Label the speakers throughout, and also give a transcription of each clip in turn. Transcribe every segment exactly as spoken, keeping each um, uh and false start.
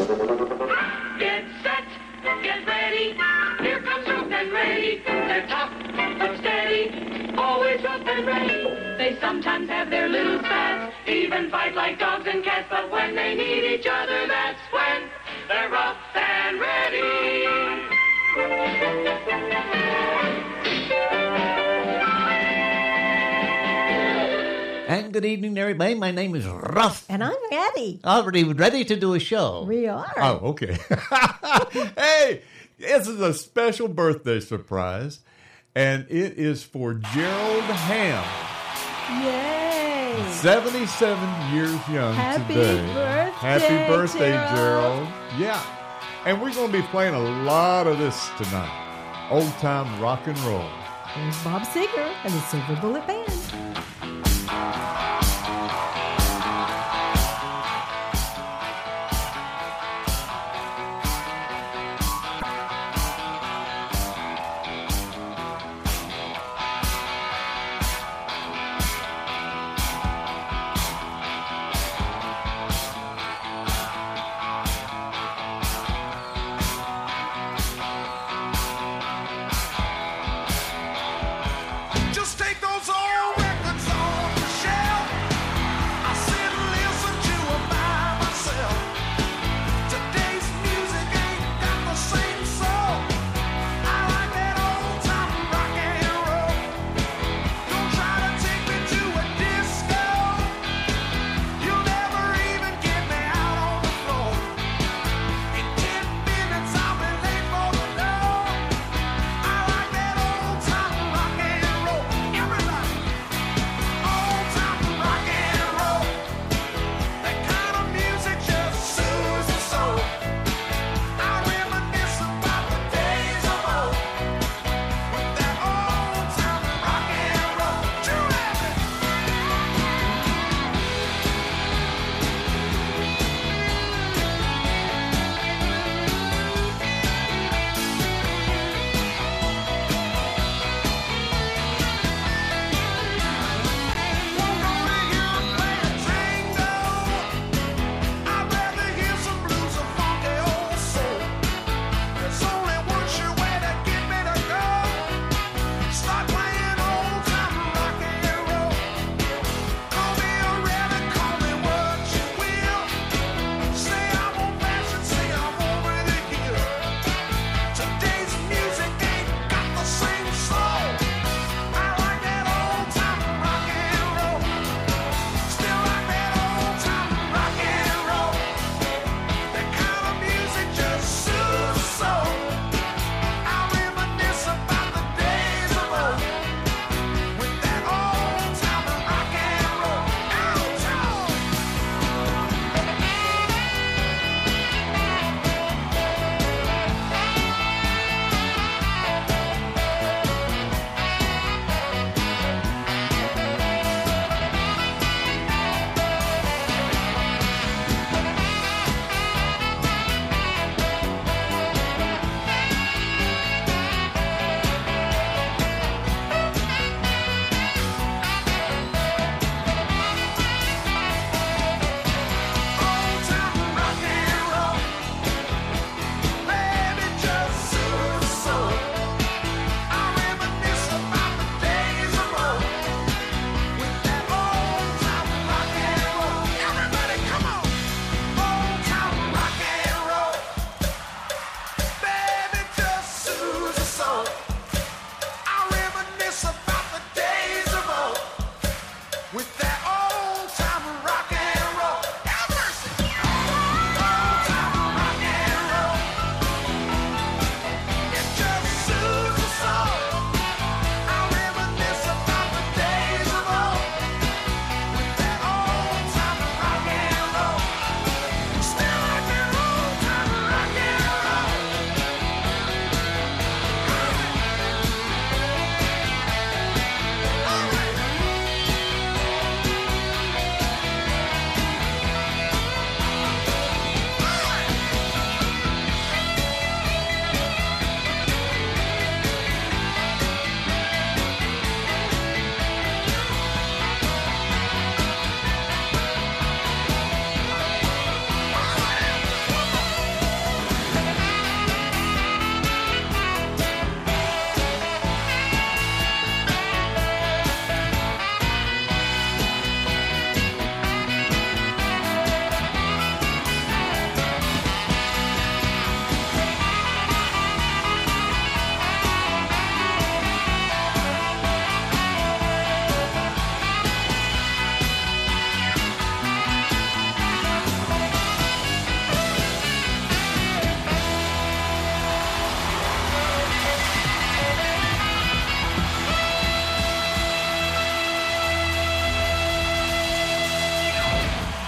Speaker 1: Get set, get ready. Here comes Ruth and Ray. They're tough but steady, always rough and ready. They sometimes have their little spats, even fight like dogs and cats. But when they need each other, that's when they're rough and ready.
Speaker 2: And good evening, everybody. My name is Ruff.
Speaker 3: And I'm Eddie.
Speaker 2: Already ready to do a show.
Speaker 3: We are.
Speaker 4: Oh, okay. Hey, this is a special birthday surprise, and it is for Gerald Ham.
Speaker 3: Yay.
Speaker 4: seventy-seven years young
Speaker 3: Happy
Speaker 4: today.
Speaker 3: birthday,
Speaker 4: Happy birthday,
Speaker 3: Gerald.
Speaker 4: Gerald. Yeah. And we're going to be playing a lot of this tonight. Old time rock and roll.
Speaker 3: Here's Bob Seger and the Silver Bullet Band.
Speaker 5: Just take those old records.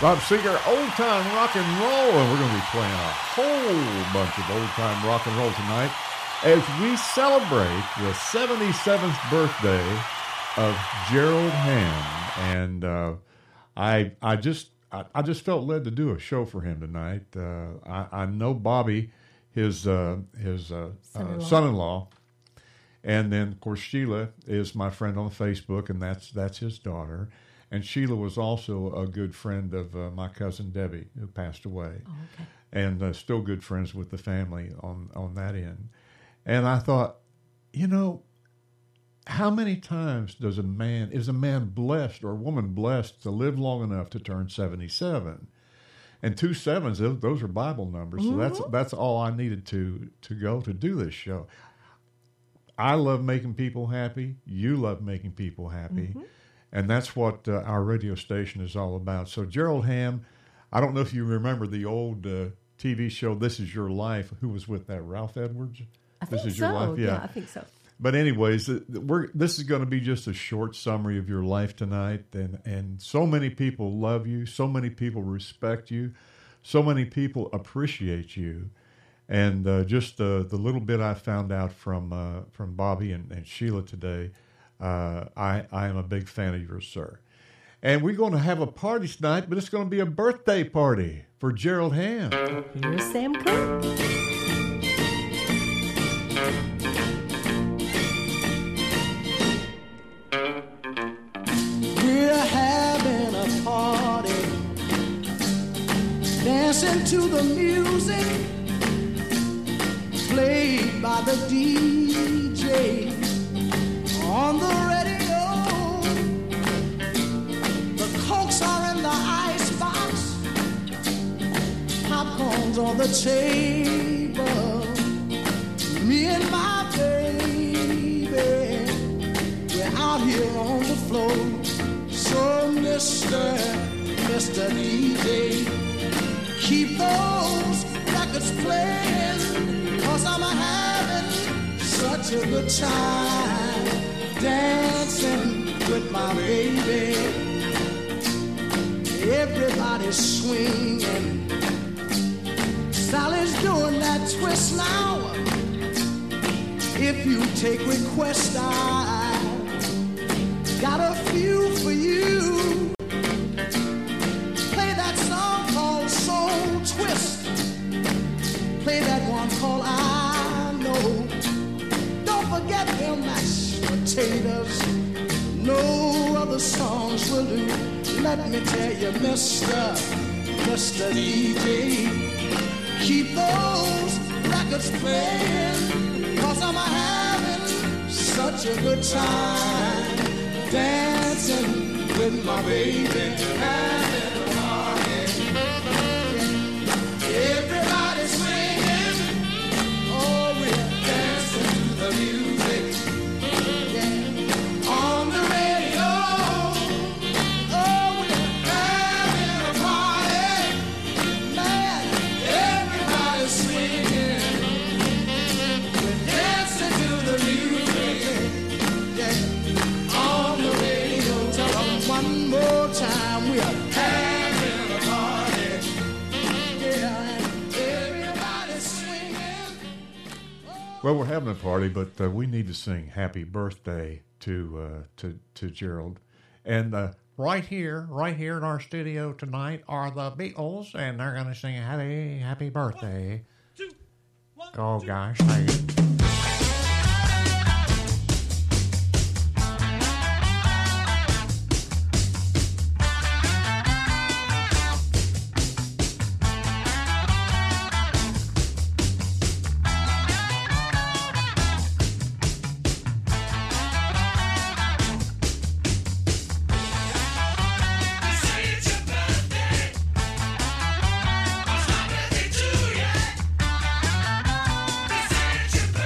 Speaker 4: Bob Seger, Old Time Rock and Roll, and we're going to be playing a whole bunch of old time rock and roll tonight as we celebrate the seventy-seventh birthday of Gerald Ham. And uh, I I just I, I just felt led to do a show for him tonight. Uh, I, I know Bobby, his uh, his uh, son-in-law. Uh, son-in-law, and then of course Sheila is my friend on Facebook, and that's that's his daughter. And Sheila was also a good friend of uh, my cousin Debbie, who passed away,
Speaker 3: Oh, okay.
Speaker 4: and uh, still good friends with the family on, on that end. And I thought, you know, how many times does a man, is a man blessed or a woman blessed to live long enough to turn seventy-seven? And two sevens, those, those are Bible numbers. So that's that's all I needed to to go to do this show. I love making people happy. You love making people happy. Mm-hmm. And that's what uh, our radio station is all about. So Gerald Ham, I don't know if you remember the old uh, T V show This Is Your Life. Who was with that? Ralph Edwards?
Speaker 3: I
Speaker 4: This
Speaker 3: think
Speaker 4: Is
Speaker 3: so.
Speaker 4: Your Life?
Speaker 3: Yeah.
Speaker 4: Yeah.
Speaker 3: I think so.
Speaker 4: But anyways, we're, this is going to be just a short summary of your life tonight. And, and so many people love you. So many people respect you. So many people appreciate you. And uh, just uh, the little bit I found out from uh, from Bobby and, and Sheila today, uh, I, I am a big fan of yours, sir. And we're going to have a party tonight, but it's going to be a birthday party for Gerald Ham.
Speaker 3: Here's Sam Cooke.
Speaker 5: We're having a party, dancing to the music played by the D J on the radio. The Cokes are in the icebox, popcorn's on the table. Me and my baby, we're out here on the floor. So Mister Mister D J, keep those records playing, 'cause I'm having such a good time dancing with my baby. Everybody's swinging, Sally's doing that twist now. If you take requests, I got a few for you. Play that song called Soul Twist. Play that one called I Know. Don't forget them mashed potatoes. No other songs will do. Let me tell you, Mister Mister D J, keep those records playing, 'cause I'm having such a good time dancing with my baby. Having a party. Everybody's swinging. Oh, we're dancing to the music. Yeah. On the radio. Oh, we're having a party. Man, everybody's swinging. We're dancing to the music. Yeah. On the radio. Tell them one more time. We are having a party. Yeah, and everybody's swinging.
Speaker 4: Well, we're having a party, but uh, we need to sing "Happy Birthday" to uh, to to Gerald. And uh, right here, right here in our studio tonight are the Beatles, and they're going to sing "Happy Happy Birthday." Oh gosh, thank you.
Speaker 6: It's your birthday.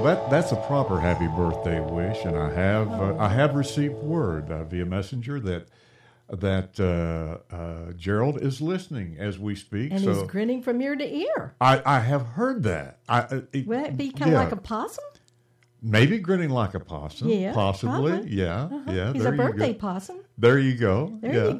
Speaker 4: that that's a proper happy birthday wish, and I have uh, I have received word uh, via messenger that that uh, uh, Gerald is listening as we speak.
Speaker 3: And
Speaker 4: so
Speaker 3: he's grinning from ear to ear.
Speaker 4: I, I have heard that. I, uh, it,
Speaker 3: Would that be kind of
Speaker 4: yeah.
Speaker 3: like a possum?
Speaker 4: Maybe grinning like a possum.
Speaker 3: Yeah,
Speaker 4: possibly.
Speaker 3: uh-huh.
Speaker 4: Yeah,
Speaker 3: Uh-huh.
Speaker 4: yeah.
Speaker 3: He's
Speaker 4: there
Speaker 3: a
Speaker 4: you
Speaker 3: birthday
Speaker 4: go.
Speaker 3: possum.
Speaker 4: There you go.
Speaker 3: There
Speaker 4: yeah.
Speaker 3: you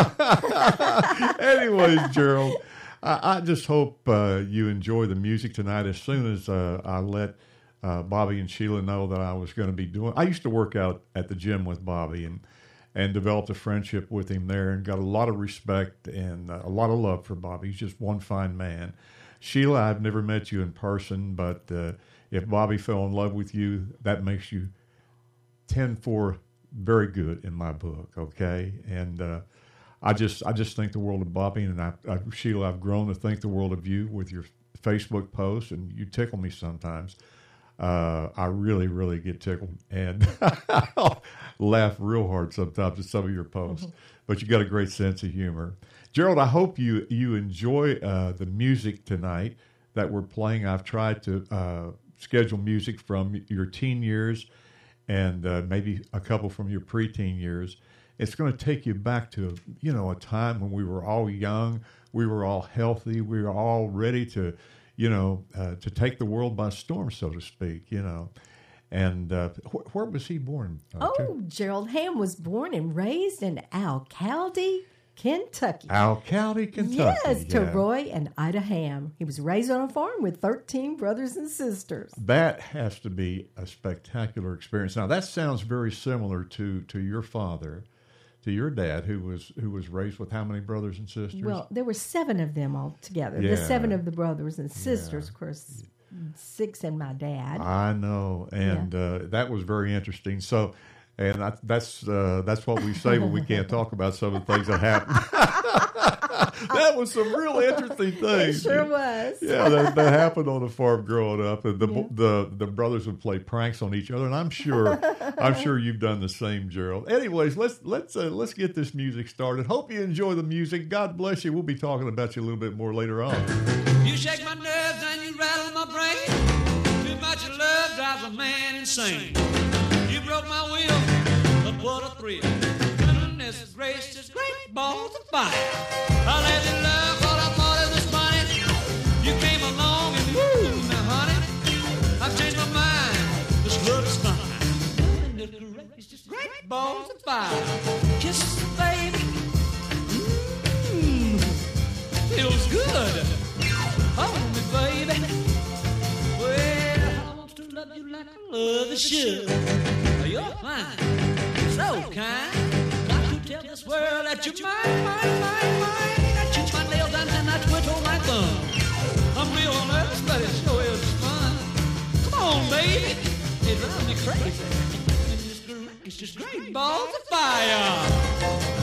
Speaker 3: go.
Speaker 4: Anyways, Gerald, I, I just hope uh, you enjoy the music tonight. As soon as uh, I let uh, Bobby and Sheila know that I was going to be doing, I used to work out at the gym with Bobby and and developed a friendship with him there, and got a lot of respect and uh, a lot of love for Bobby. He's just one fine man. Sheila, I've never met you in person, but uh, if Bobby fell in love with you, that makes you ten for very good in my book, okay? And uh, I just I just think the world of Bobby, and I, I, Sheila, I've grown to think the world of you with your Facebook posts, and you tickle me sometimes. Uh, I really, really get tickled and laugh real hard sometimes at some of your posts. Mm-hmm. But you got a great sense of humor. Gerald, I hope you, you enjoy uh, the music tonight that we're playing. I've tried to uh, schedule music from your teen years and uh, maybe a couple from your preteen years. It's going to take you back to, you know, a time when we were all young, we were all healthy, we were all ready to, you know, uh, to take the world by storm, so to speak, you know. And uh, wh- where was he born? Uh,
Speaker 3: Oh,
Speaker 4: to?
Speaker 3: Gerald Ham was born and raised in Alcalde, Kentucky.
Speaker 4: Alcalde, Kentucky.
Speaker 3: Yes, to
Speaker 4: yeah.
Speaker 3: Roy and Ida Ham. He was raised on a farm with thirteen brothers and sisters.
Speaker 4: That has to be a spectacular experience. Now, that sounds very similar to, to your father, to your dad, who was who was raised with how many brothers and sisters?
Speaker 3: Well, there were seven of them all together.
Speaker 4: Yeah.
Speaker 3: The seven of the brothers and sisters, of course, six and my dad.
Speaker 4: I know, and
Speaker 3: Yeah.
Speaker 4: uh, that was very interesting. So, and I, that's uh, that's what we say when we can't talk about some of the things that happened. That was some really interesting
Speaker 3: It
Speaker 4: things.
Speaker 3: sure was.
Speaker 4: Yeah, that, that happened on the farm growing up, and the,
Speaker 3: Yeah.
Speaker 4: the the brothers would play pranks on each other, and I'm sure I'm sure you've done the same, Gerald. Anyways, let's let's uh, let's get this music started. Hope you enjoy the music. God bless you. We'll be talking about you a little bit more later on.
Speaker 6: You shake my nerves and you rattle my brain. Too much love drives a man insane. You broke my will, but what a thrill. Goodness gracious, great balls of fire. I let you love what I thought it was funny. You came along and woo, now honey, I've changed my mind. This love is fine. Goodness gracious, great balls of fire. Kisses, baby. Mmm, feels good. Hold me, baby. Well, I want to love you like I love you should. You're fine, so kind. Got to tell this world that you're mine, mine, mine, mine. I chew my nails down and I twiddle my thumb. I'm real nervous, but it sure is fun. Come on, baby. It drives me crazy. It's just, it's just great balls of fire.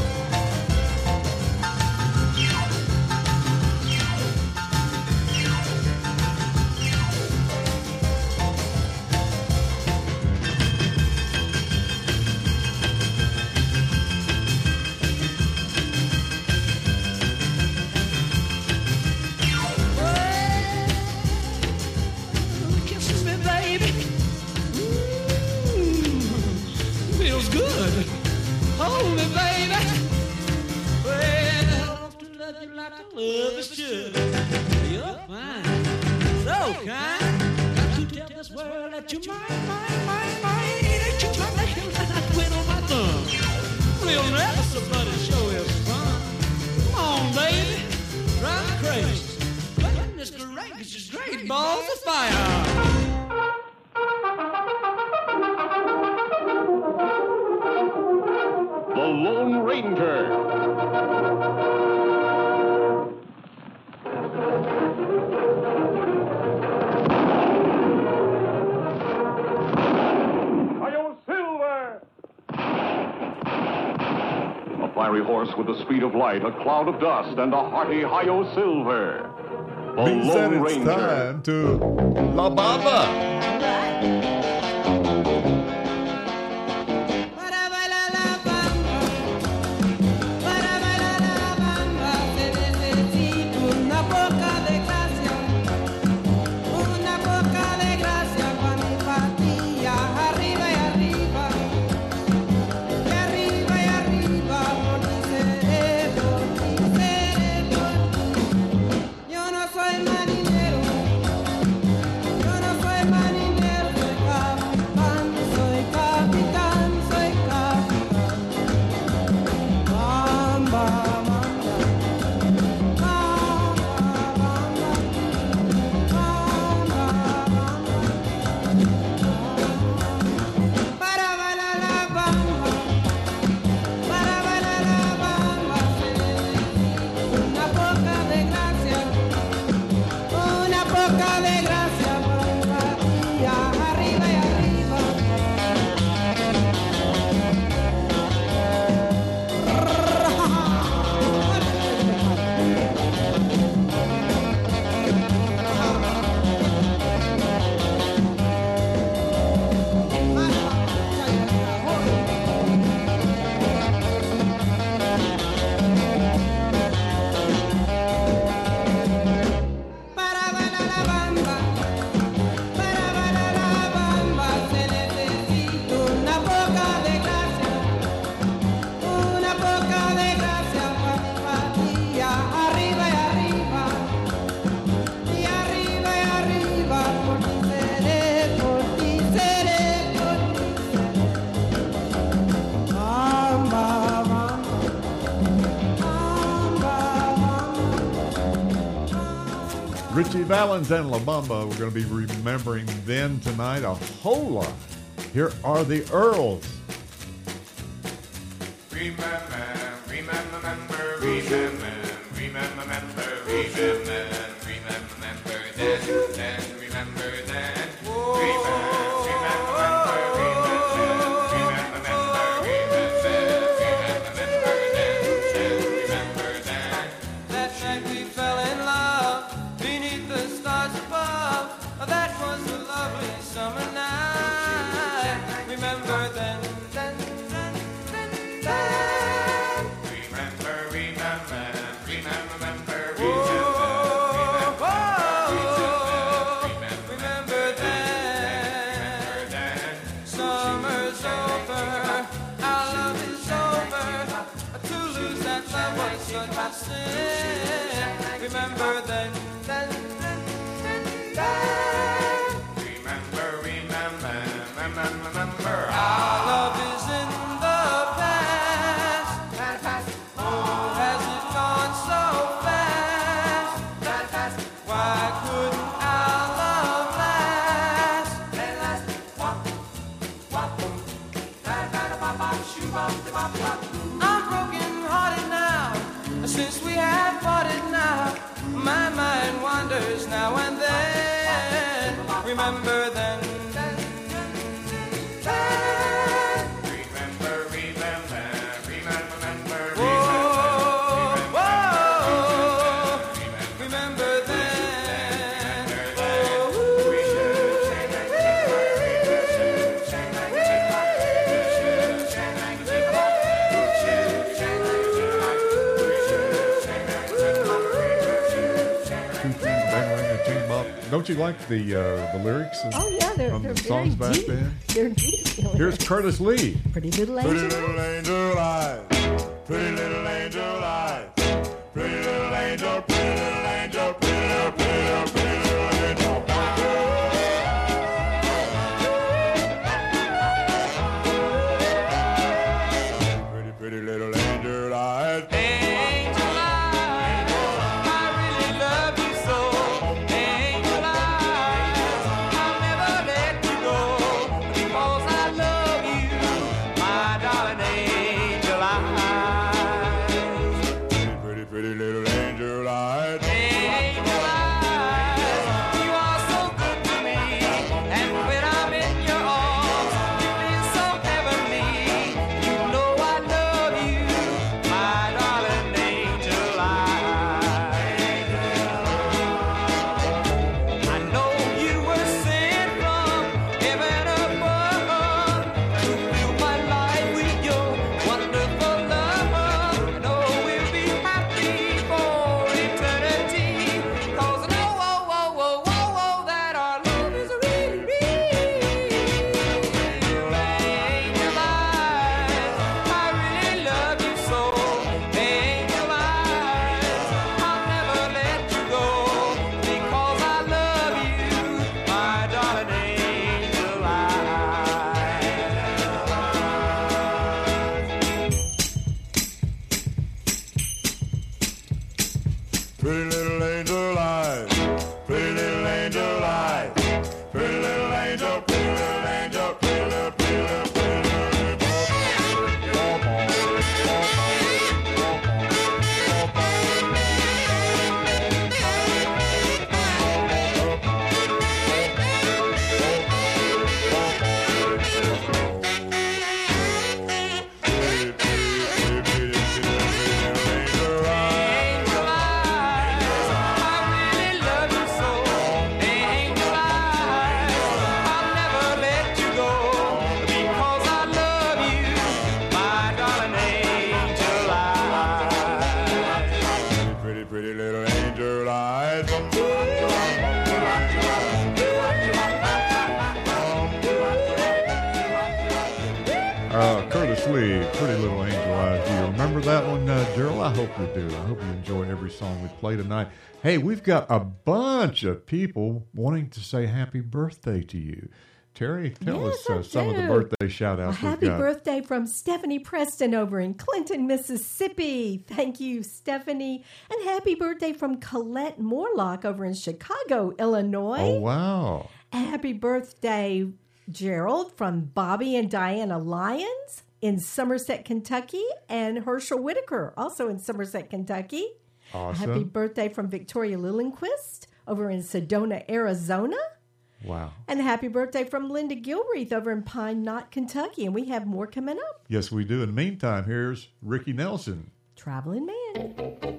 Speaker 6: Kisses me, baby. Ooh, feels good. Hold me, baby. Well, I want to love you like I love you should. You're fine, so kind. Got to tell this world that you're mine, mine, mine, mine. Ain't you my nails and I twiddle my thumb. Real nervous, but it sure is fun. Come on, baby, drive me crazy. Goodness gracious, great balls of fire.
Speaker 7: The Lone Ranger. Hi-yo, Silver! A fiery horse with the speed of light, a cloud of dust, and a hearty Hi-yo, Silver. The
Speaker 4: He said
Speaker 7: Lone
Speaker 4: it's
Speaker 7: Ranger.
Speaker 4: time to La Bamba.
Speaker 5: Para bailar la bamba, para bailar la bamba, se necesita una poca de gracia, una poca de gracia para mi
Speaker 4: Richie Valens and La Bamba. We're going to be remembering them tonight a whole lot. Here are the Earls.
Speaker 8: Remember, remember, remember, remember, remember, remember, remember, remember then, then, remember then. Remember, remember, remember, remember, remember, remember then.
Speaker 9: That night we fell in love beneath the stars above. That was a lovely summer night. Remember then, then, then, then, then.
Speaker 8: Remember, remember, remember, remember, remember,
Speaker 9: remember then. Summer's over, our love is over. To lose that love was such a sin. Remember then, then, then, then, then.
Speaker 8: remember, remember, remember, remember.
Speaker 9: Our love is in the past. Oh, has it gone so fast? Why couldn't our love last? I'm broken hearted now, since we have parted now. My mind wanders now and then. Remember then, then, then, then.
Speaker 8: Remember, remember, remember, remember,
Speaker 9: Whoa, whoa, remember then.
Speaker 4: Don't you like the uh, the lyrics?
Speaker 3: Oh yeah, they're,
Speaker 4: From
Speaker 3: they're
Speaker 4: the
Speaker 3: very
Speaker 4: songs back
Speaker 3: deep.
Speaker 4: then?
Speaker 3: They're deep.
Speaker 4: Here's Curtis Lee.
Speaker 3: Pretty Little
Speaker 8: Pretty
Speaker 3: Angel.
Speaker 8: little angel eyes, pretty little angel eyes, pretty little angel, pretty little angel, pretty little, pretty little, pretty little angel. Pretty, pretty little angel eyes.
Speaker 9: Angel eyes, I really love you so. Angel eyes, I'll never let you go, because I love you, my darling angel eyes.
Speaker 8: Pretty, pretty, pretty little angel eyes.
Speaker 9: Angel eyes, you are so good to me, and when I'm in your arms, you feel so heavenly. You know I love you, my darling angel eyes. I know you were sent from heaven above to fill my life with your wonderful love. I know we'll be happy for eternity, 'cause I know, oh, oh, oh, oh, oh, that our love is really real. Angel eyes, I really love you so. Angel eyes, I'll never let you go, because I love you, my darling angel eyes.
Speaker 8: Pretty little angel eyes, pretty little angel eyes, pretty little angel, pretty little angel, pretty little, pretty little, pretty
Speaker 9: Angel eyes, I really love you so. Angel eyes, I'll never let you go, because I love you, my darling angel eyes.
Speaker 8: pretty, pretty little angel eyes.
Speaker 4: Uh, Curtis Lee, Pretty Little Angel Eyes. Do you remember that one, uh, Gerald? I hope you do. I hope you enjoy every song we play tonight. Hey, we've got a bunch of people wanting to say happy birthday to you. Terry, tell
Speaker 3: Yes,
Speaker 4: us uh,
Speaker 3: I
Speaker 4: some of the
Speaker 3: do.
Speaker 4: birthday shout-outs
Speaker 3: A
Speaker 4: we've
Speaker 3: happy
Speaker 4: got.
Speaker 3: birthday from Stephanie Preston over in Clinton, Mississippi. Thank you, Stephanie. And happy birthday from Colette Morlock over in Chicago, Illinois.
Speaker 4: Oh, wow.
Speaker 3: Happy birthday, Gerald, from Bobby and Diana Lyons in Somerset, Kentucky, and Herschel Whitaker, also in Somerset, Kentucky.
Speaker 4: Awesome.
Speaker 3: Happy birthday from Victoria Lillenquist over in Sedona, Arizona.
Speaker 4: Wow.
Speaker 3: And happy birthday from Linda Gilreath over in Pine Knot, Kentucky. And we have more coming up.
Speaker 4: Yes, we do. In the meantime, here's Ricky Nelson.
Speaker 3: Traveling Man.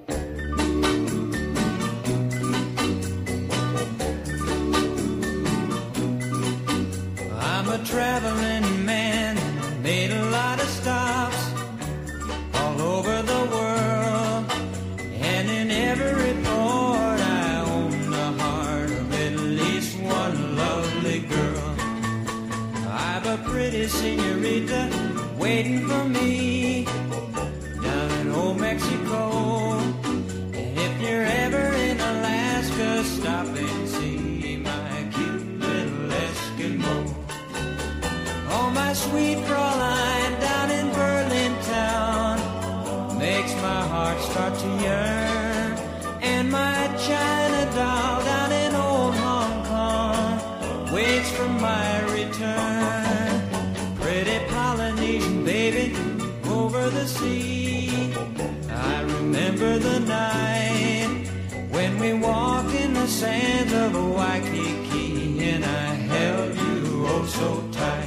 Speaker 9: I'm a traveling man, made a lot of stops all over the world, and in every port I own the heart of at least one lovely girl. I've a pretty senorita waiting for me down in old Mexico, and if you're ever in Alaska, stop and see my cute little Eskimo. Oh, my sweet Fraulein down in Berlin town makes my heart start to yearn. And my China doll down in old Hong Kong waits for my return. Pretty Polynesian baby over the sea, I remember the night when we walked in the sands of Waikiki, and I held you oh so tight.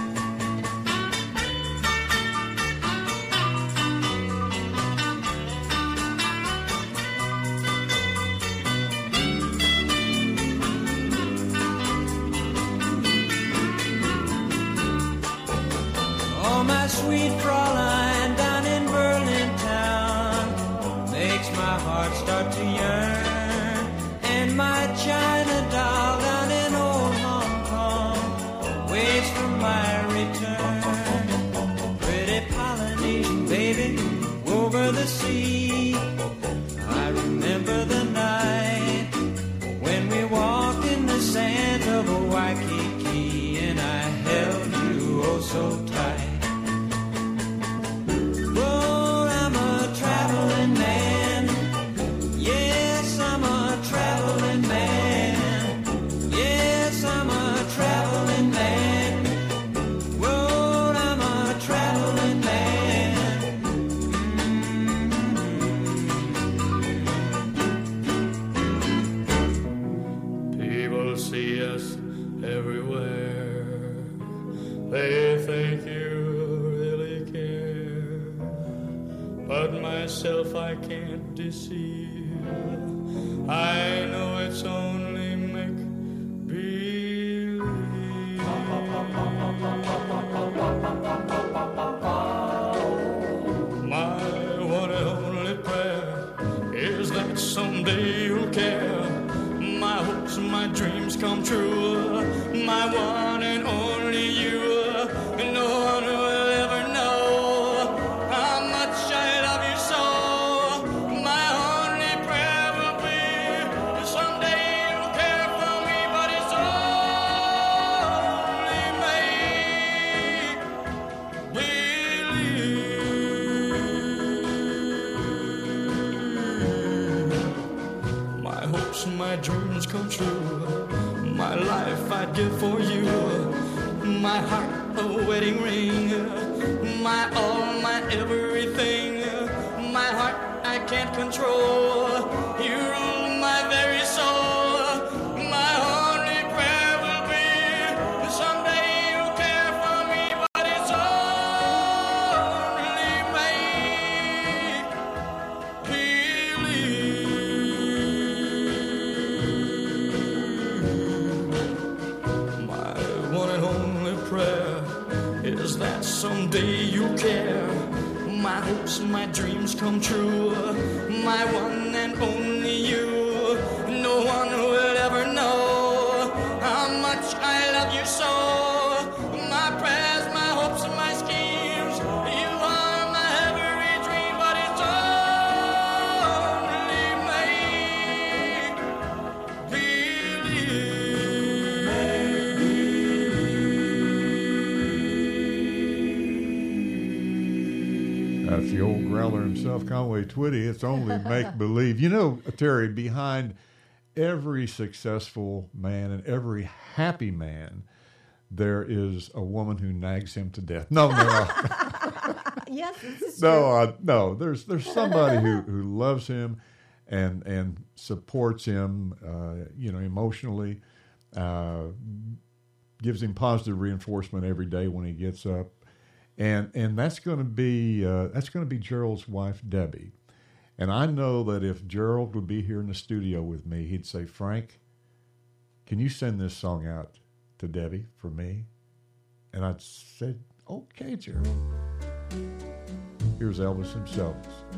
Speaker 9: Oh, my sweet Fraulein down in Berlin town makes my heart start to yearn. And my China doll down in old Hong Kong waits for my return. Pretty Polynesian baby over the sea, I remember the night when we walked in the sands of Waikiki, and I held you oh so tight. Well, I'm a traveling man. Yes, I'm a traveling man. Yes, I'm a traveling man. Well, I'm a traveling man.
Speaker 10: People see us everywhere. They think you really care. But myself I can't deceive. I know it's only make believe. My one and only prayer is that someday you'll care. My hopes and my dreams come true. My one and only you. No one will ever know how much I love you so. My only prayer will be someday you'll care for me, but it's only make believe. My hopes and my dreams come true. My life I'd give for you. My heart a wedding ring. My all, my everything. My heart I can't control. You rule my very soul. My only prayer will be someday you'll care for me, but it's only make believe. My one and only prayer is that someday you'll care. My hopes, my dreams come true. My one and only you. No one will ever know how much I love you so. My prayers, my hopes, and my schemes. You are my every dream, but it's only make believe.
Speaker 4: That's the old growler himself, Conway Twitty. It's only make-believe. You know, Terry, behind every successful man and every happy man, there is a woman who nags him to death. No, no, no.
Speaker 3: Yes, this is
Speaker 4: no,
Speaker 3: true.
Speaker 4: uh, no. There's there's somebody who, who loves him and and supports him, uh, you know, emotionally, uh, gives him positive reinforcement every day when he gets up. And and that's going to be uh, that's going to be Gerald's wife, Debbie. And I know that if Gerald would be here in the studio with me, he'd say, "Frank, can you send this song out to Debbie for me?" And I'd said, "Okay, Gerald." Here's Elvis himself.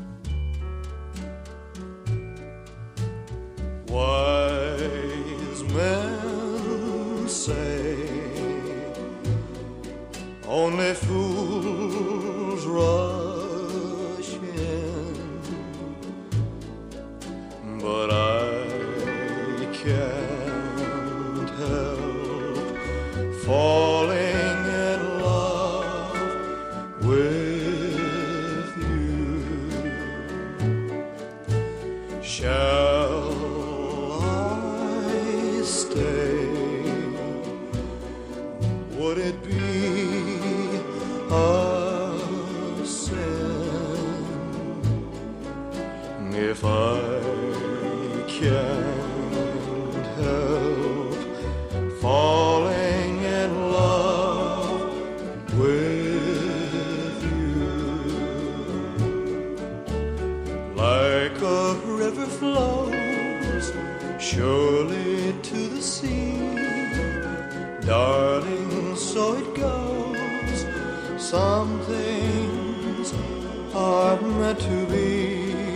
Speaker 8: Wise men say only fools rush in, but I can't help falling in love with you. Shall I stay? Would it be a sin if I can't help falling in love with you? Like a river flows surely to the sea, darling, so it goes. Some things are meant to be.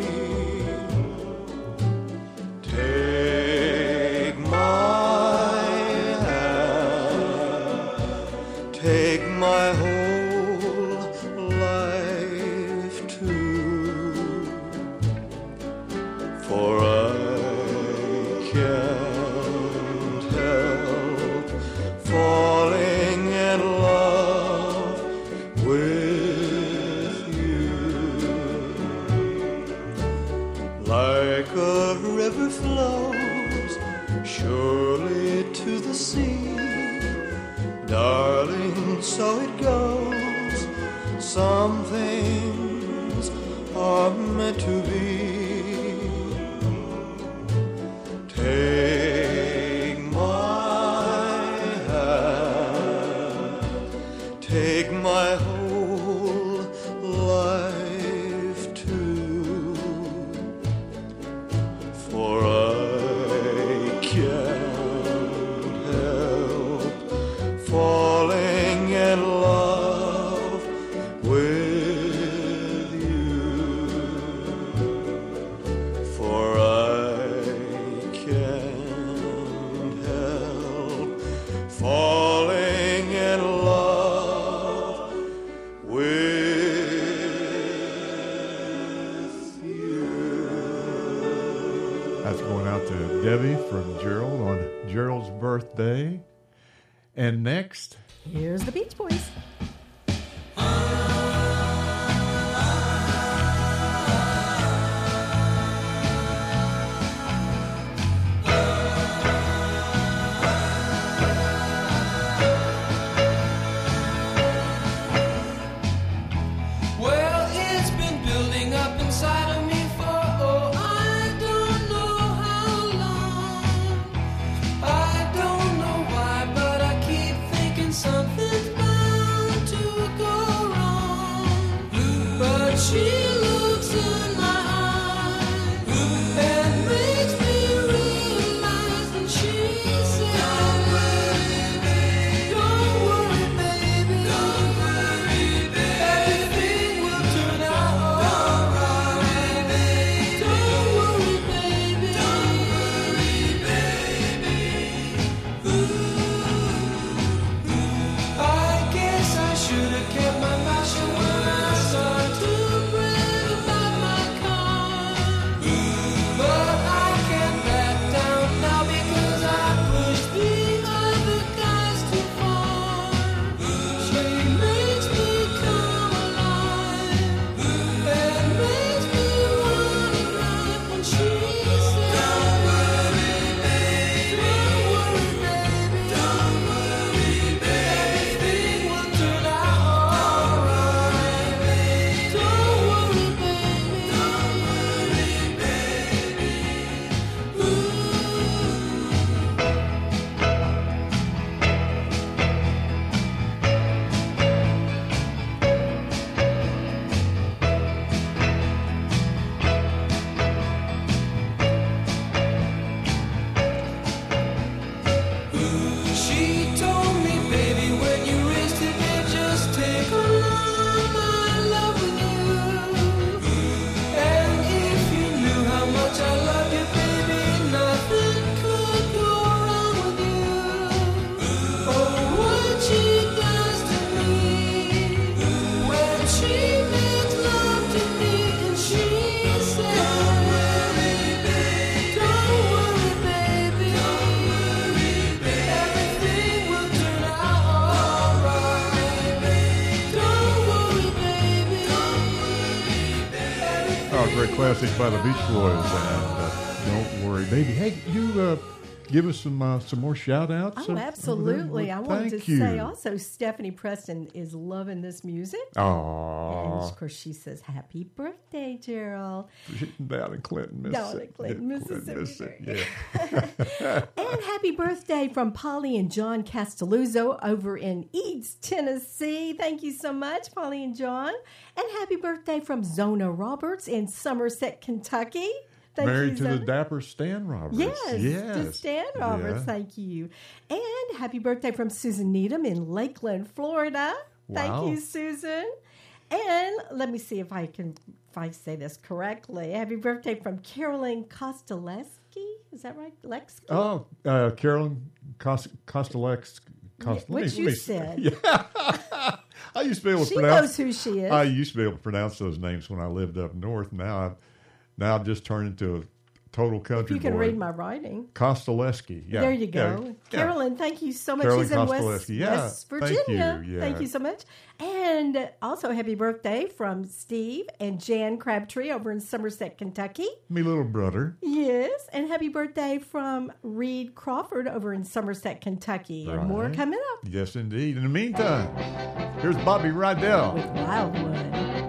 Speaker 8: Take my hand, take my whole life too, for I can't help falling in love with you. Like a river flows surely to the sea, darling, so it goes. Some things are meant to be. Take my hand, take my whole life too, for I can't help falling in love with you, for I can't help falling in love with you.
Speaker 4: That's going out to Debbie from Gerald on Gerald's birthday. And next,
Speaker 3: Here's the Beach Boys.
Speaker 9: Well, it's been building up inside of me for, oh, I don't know how long. I don't know why, but I keep thinking something's bound
Speaker 4: Oh, great classic by the Beach Boys. And uh, Don't Worry, Baby. Hey, you uh, give us some uh, some more shout-outs?
Speaker 3: Oh, absolutely. I wanted
Speaker 4: Thank
Speaker 3: to
Speaker 4: you.
Speaker 3: say also Stephanie Preston is loving this music. And,
Speaker 4: Aww.
Speaker 3: of course, she says, happy birthday, Gerald.
Speaker 4: Down in Clinton, Mississippi.
Speaker 3: Down in Clinton,
Speaker 4: Yeah,
Speaker 3: Mississippi.
Speaker 4: Yeah.
Speaker 3: And happy birthday from Polly and John Castelluzzo over in Eads, Tennessee. Thank you so much, Polly and John. And happy birthday from Zona Roberts in Somerset, Kentucky. Thank
Speaker 4: Married
Speaker 3: you,
Speaker 4: to
Speaker 3: Zona.
Speaker 4: the dapper Stan Roberts.
Speaker 3: Yes,
Speaker 4: yes.
Speaker 3: to Stan Roberts.
Speaker 4: Yeah.
Speaker 3: Thank you. And happy birthday from Susan Needham in Lakeland, Florida.
Speaker 4: Wow.
Speaker 3: Thank you, Susan. And let me see if I can if I say this correctly. Happy birthday from Carolyn Kostaleski. Is that right? Lexki?
Speaker 4: Oh, uh, Carolyn Kost- Kostelex. Kost-
Speaker 3: Which
Speaker 4: let me-
Speaker 3: you
Speaker 4: let me-
Speaker 3: said.
Speaker 4: Yeah. I used to be able to
Speaker 3: She
Speaker 4: pronounce.
Speaker 3: knows who she is.
Speaker 4: I used to be able to pronounce those names when I lived up north. Now I've now I've just turned into a total country
Speaker 3: you can
Speaker 4: boy.
Speaker 3: read my writing.
Speaker 4: Kosteleski. Yeah.
Speaker 3: There you
Speaker 4: Yeah.
Speaker 3: go.
Speaker 4: Yeah.
Speaker 3: Carolyn, thank you so much.
Speaker 4: Carolyn
Speaker 3: She's in West,
Speaker 4: Kosteleski. Yeah.
Speaker 3: West
Speaker 4: Thank
Speaker 3: Virginia.
Speaker 4: you. Yeah.
Speaker 3: Thank you so much. And also happy birthday from Steve and Jan Crabtree over in Somerset, Kentucky.
Speaker 4: Me little brother.
Speaker 3: Yes. And happy birthday from Reed Crawford over in Somerset, Kentucky. And more
Speaker 4: Right.
Speaker 3: coming up
Speaker 4: Yes, indeed. In the meantime, here's Bobby Rydell.
Speaker 3: with Wildwood.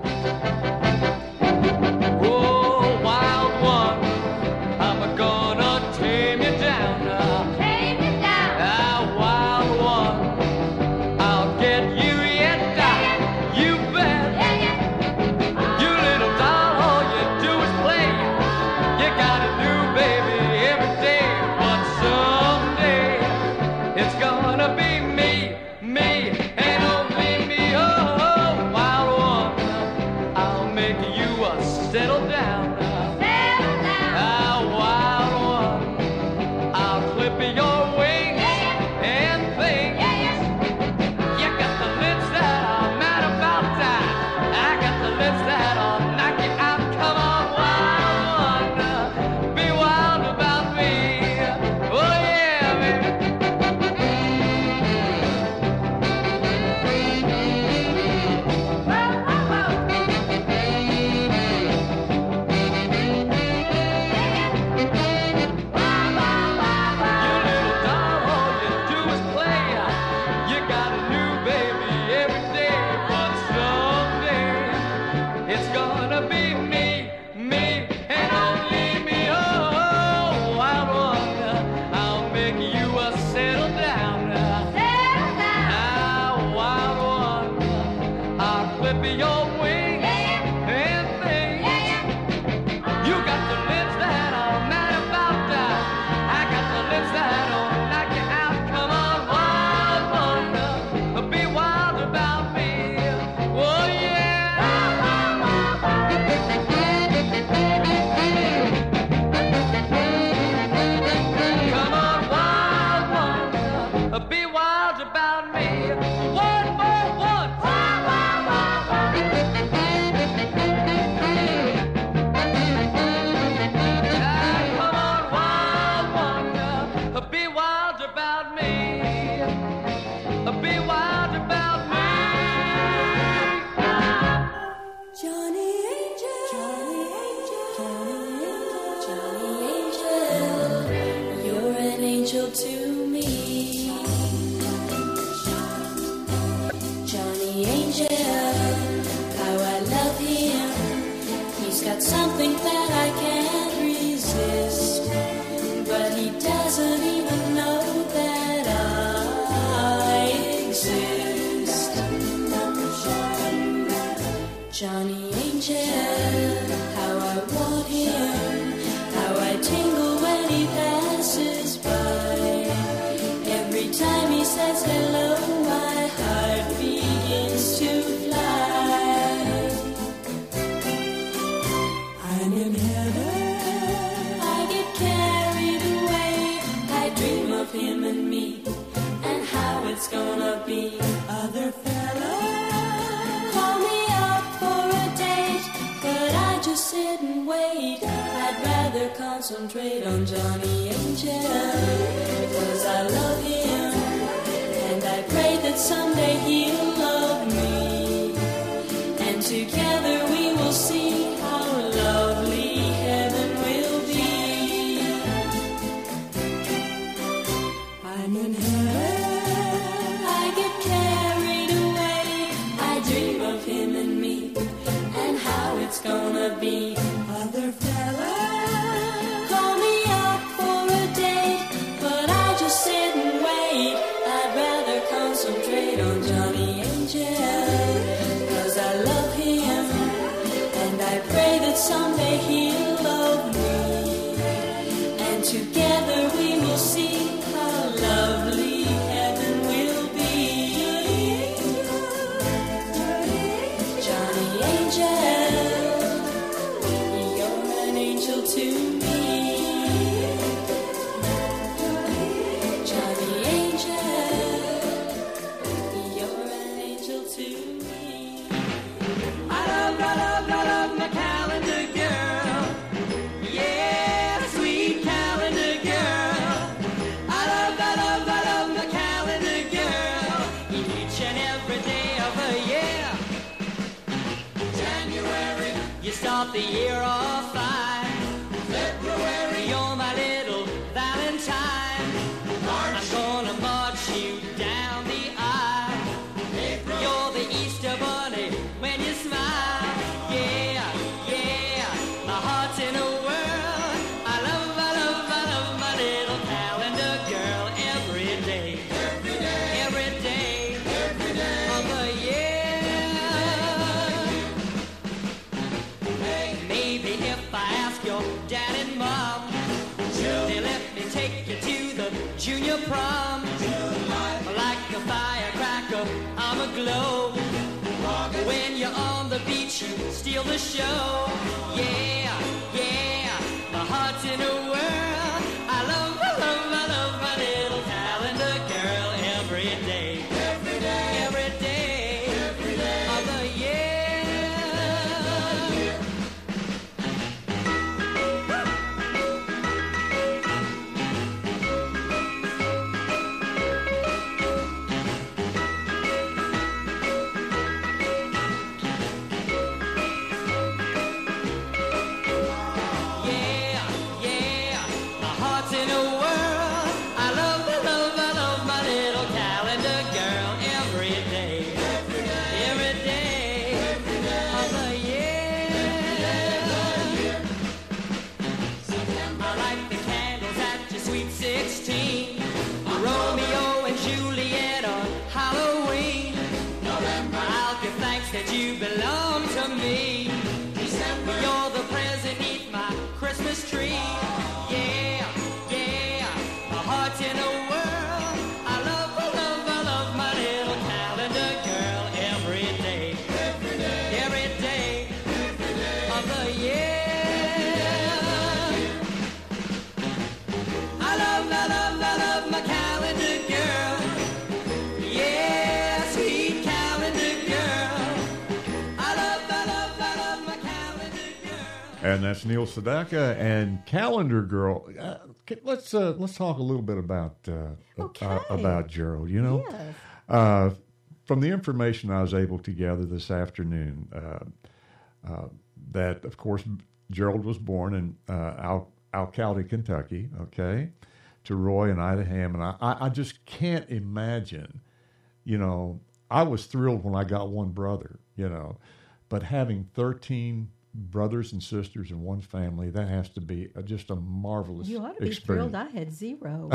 Speaker 9: Oh, wild one, I'm gonna tame you down now.
Speaker 1: Tame it down.
Speaker 9: Ah, wild one, I'll get you yet. Ah, you bet. You little doll, all you do is play. You got a new baby every day, but someday it's gonna be me, me, and only me. Oh, wild one, I'll make you a settle down.
Speaker 1: Settle down.
Speaker 9: Ah, wild one, I'll clip your wings and things. You got the lips that are mad about that. I got the lips that'll knock you out. Come on, wild one, be wild about me. Oh yeah, baby. You little doll, all you do is play. You got a new baby every day, but someday it's gonna be me, me, and only me. Oh, wild one, I'll make you a settle down. Ah, wild one, I'll clip your wings and things. You got the lips that are mad about that. I got the lips that'll knock you out. Come on, wild one, be wild about me. Oh yeah. Come on, wild one, be wild about me. One more once. Come on, wild one, be wild about me. Be wild about me.
Speaker 11: Johnny Angel, Johnny Angel, Johnny Angel, Johnny Angel, you're an angel to me. Johnny Angel, how I love him. He's got something that I can't resist, but he doesn't even know that I exist. Johnny Angel, how I want him, how I tingle when he passes by. Every time he says hello, my heart begins to fly. I'm in heaven. I get carried away. I dream of him and me, and how it's gonna be. Other fellas call me up for a date, but I just sit and wait. I'd rather concentrate on Johnny Angel, cause I love him, and I pray that someday he'll love me, and together we will see how love to me. Johnny Angel, you're an angel to me.
Speaker 9: I love, I love, I love my calendar girl. Yeah, sweet calendar girl. I love, I love, I love my calendar girl. Each and every day of the year. January, you start the year off fine. February, you're my little Valentine. March, I'm gonna march you down the aisle. April, you're the Easter bunny when you smile. Yeah, yeah, my heart's in a whirl. I love, I love, I love my little calendar girl every day. Every day, every day, every day of the year. Hey, maybe if I ask your dad and mom, they let me take you to the junior prom. Like a firecracker, I'm a glow. When you're on the beach, you steal the show. Yeah, yeah, my heart's in a whirl. I love, I love, I love my little calendar girl every day. Every day, every day, every day of the year. Yeah, yeah, my heart's in a whirl. I love, I love, I love my little calendar girl every day. Every day, every day, every day of the year. I like the candles at your sweet sixteen. Romeo and Juliet on Halloween. November, I'll give thanks that you belong to me. December, you're the present beneath my Christmas tree. Yeah, yeah, my heart's in a whirl. I love, I love, I love my little calendar girl every day. Every day, every day, every day of the year. I love, I love, I love my calendar girl. Yeah, sweet calendar girl. I love, I love, I love my calendar girl.
Speaker 4: And that's Neil Sedaka and Calendar Girl. Uh, okay, let's uh, let's talk a little bit about uh,
Speaker 3: Okay.
Speaker 4: uh, about Gerald. You know,
Speaker 3: Yes.
Speaker 4: uh, from the information I was able to gather this afternoon, uh, uh, that of course Gerald was born in uh, Al- Alcalde, Kentucky. Okay, to Roy and Ida Ham, and I, I, I just can't imagine. You know, I was thrilled when I got one brother. You know, but having thirteen brothers and sisters in one family, that has to be a, just a marvelous
Speaker 3: You ought to be
Speaker 4: experience.
Speaker 3: thrilled. I had zero.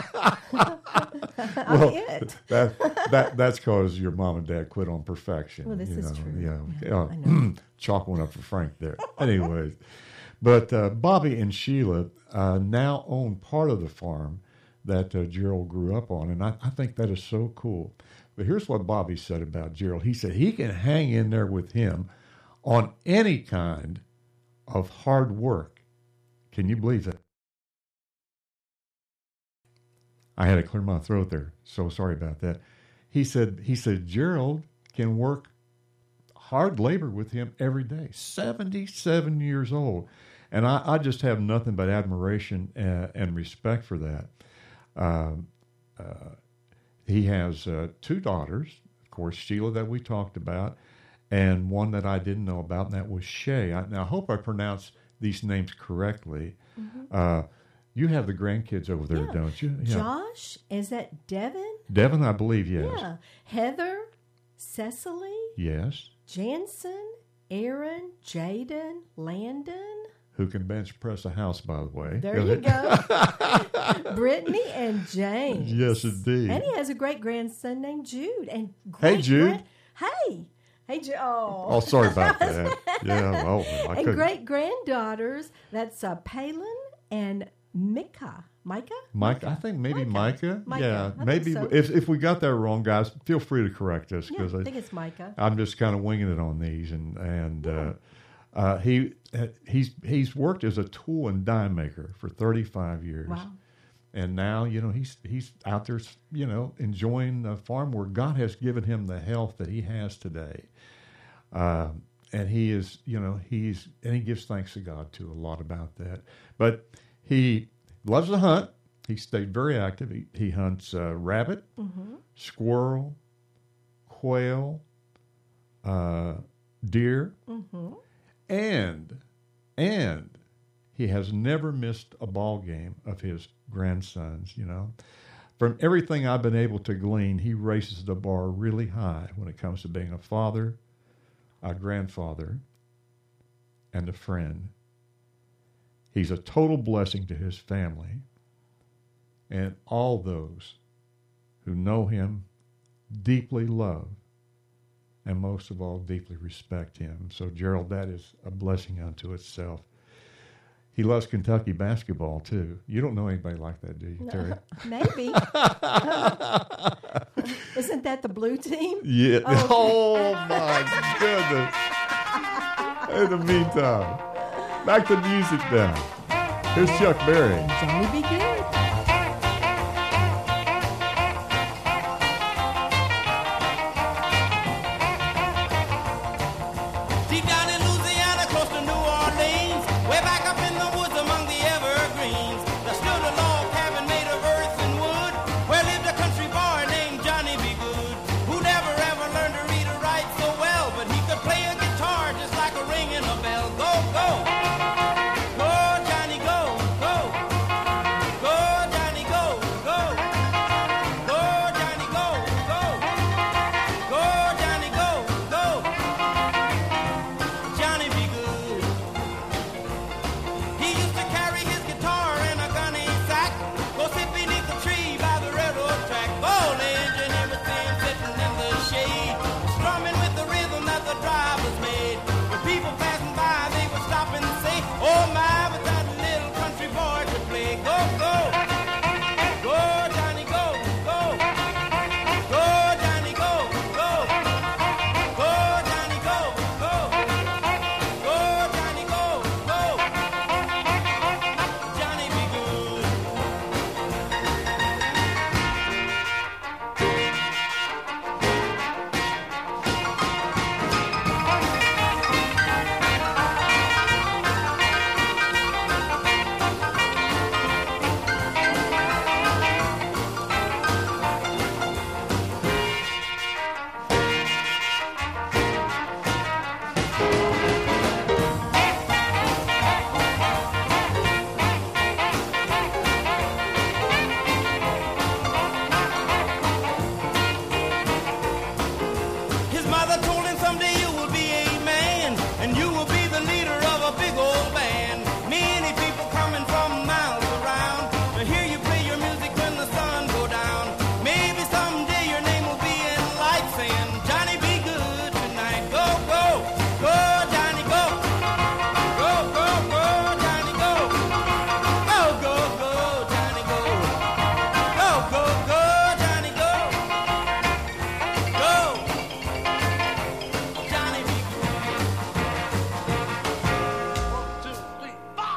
Speaker 4: Well,
Speaker 3: I'm it.
Speaker 4: that, that that's because your mom and dad quit on perfection.
Speaker 3: Well, this
Speaker 4: you
Speaker 3: is
Speaker 4: know,
Speaker 3: true.
Speaker 4: Yeah,
Speaker 3: Yeah,
Speaker 4: uh,
Speaker 3: I know.
Speaker 4: chalk one up for Frank there. Anyways, but uh, Bobby and Sheila uh, now own part of the farm that uh, Gerald grew up on, and I, I think that is so cool. But here's what Bobby said about Gerald. He said he can hang in there with him on any kind of hard work. Can you believe that? I had to clear my throat there. So sorry about that. He said, he said, Gerald can work hard labor with him every day. seventy-seven years old. And I, I just have nothing but admiration and, and respect for that. Um, uh, he has uh, two daughters, of course, Sheila that we talked about, and one that I didn't know about, and that was Shay. I, now, I hope I pronounced these names correctly.
Speaker 3: Mhm.
Speaker 4: Uh, you have the grandkids over there,
Speaker 3: Yeah.
Speaker 4: don't you?
Speaker 3: Josh, is that Devin?
Speaker 4: Devin, I believe, yes.
Speaker 3: Yeah. Heather, Cecily,
Speaker 4: Yes.
Speaker 3: Jansen, Aaron, Jaden, Landon.
Speaker 4: Who can bench press a house, by the way.
Speaker 3: There you go. Brittany and James.
Speaker 4: Yes, indeed.
Speaker 3: And he has a great grandson named Jude. And
Speaker 4: Hey,
Speaker 3: great
Speaker 4: Jude.
Speaker 3: grand- hey. Hey, Jude. Oh.
Speaker 4: Oh, sorry about that. Yeah, well, I
Speaker 3: And
Speaker 4: couldn't.
Speaker 3: great granddaughters. That's uh, Palin and Micah. Micah?
Speaker 4: Mike, I think maybe Micah.
Speaker 3: Micah,
Speaker 4: Yeah,
Speaker 3: I think
Speaker 4: maybe
Speaker 3: so.
Speaker 4: if if we got that wrong, guys, feel free to correct us
Speaker 3: Yeah,
Speaker 4: because
Speaker 3: I think it's Micah.
Speaker 4: I'm just kind of winging it on these, and and uh, Uh, he uh, he's he's worked as a tool and die maker for thirty-five years.
Speaker 3: Wow.
Speaker 4: And now, you know, he's he's out there, you know, enjoying a farm where God has given him the health that he has today. Uh, and he is, you know, he's, and he gives thanks to God too a lot about that. But he loves to hunt. He stayed very active. He, he hunts uh, rabbit,
Speaker 3: Mm-hmm.
Speaker 4: squirrel, quail, uh, deer,
Speaker 3: Mm-hmm.
Speaker 4: and, and he has never missed a ball game of his grandsons, you know. From everything I've been able to glean, he raises the bar really high when it comes to being a father, a grandfather, and a friend. He's a total blessing to his family and all those who know him, deeply love, and most of all, deeply respect him. So, Gerald, that is a blessing unto itself. He loves Kentucky basketball, too. You don't know anybody like that, do you, Terry?
Speaker 3: Maybe. Isn't that the blue team?
Speaker 4: Yeah.
Speaker 3: Oh,
Speaker 4: Oh, my goodness. In the meantime, back to music now. Here's Chuck Berry.
Speaker 3: Johnny Be Good.
Speaker 12: Deep down in Louisiana, close to New Orleans, way back up in the woods among the evergreens, there stood a log cabin made of earth and wood, where lived a country boy named Johnny Be Good, who never ever learned to read or write so well, but he could play a guitar just like a ringing a bell. Go, go! Go, Johnny, go, go! Go, Johnny, go, go! Go, Johnny, go, go! Go, Johnny, go, go! Johnny Be Good. He used to carry his guitar in a gunny sack, go sit beneath the tree by the railroad track. Old engine, everything sitting in the shade, strumming with the rhythm that the drivers made. When people passing by, they would stop and say, "Oh my, but that little country boy could play." Go, go, go, Johnny, go, go, go, Johnny, go, go, go, Johnny, go, go. Go, Johnny, go, go. Johnny Be Good. His mother told him someday you will be a man, and you will be the leader of a big old band. Many people coming from miles around to hear you play your music when the sun go down. Maybe someday your name will be in lights saying, "Johnny Be Good tonight." Go, go, go, Johnny, go. Go, go, go, Johnny, go. Go, go, go, Johnny, go. Go, go, go, Johnny, go. Go. Johnny Be Good. One, two, three, four.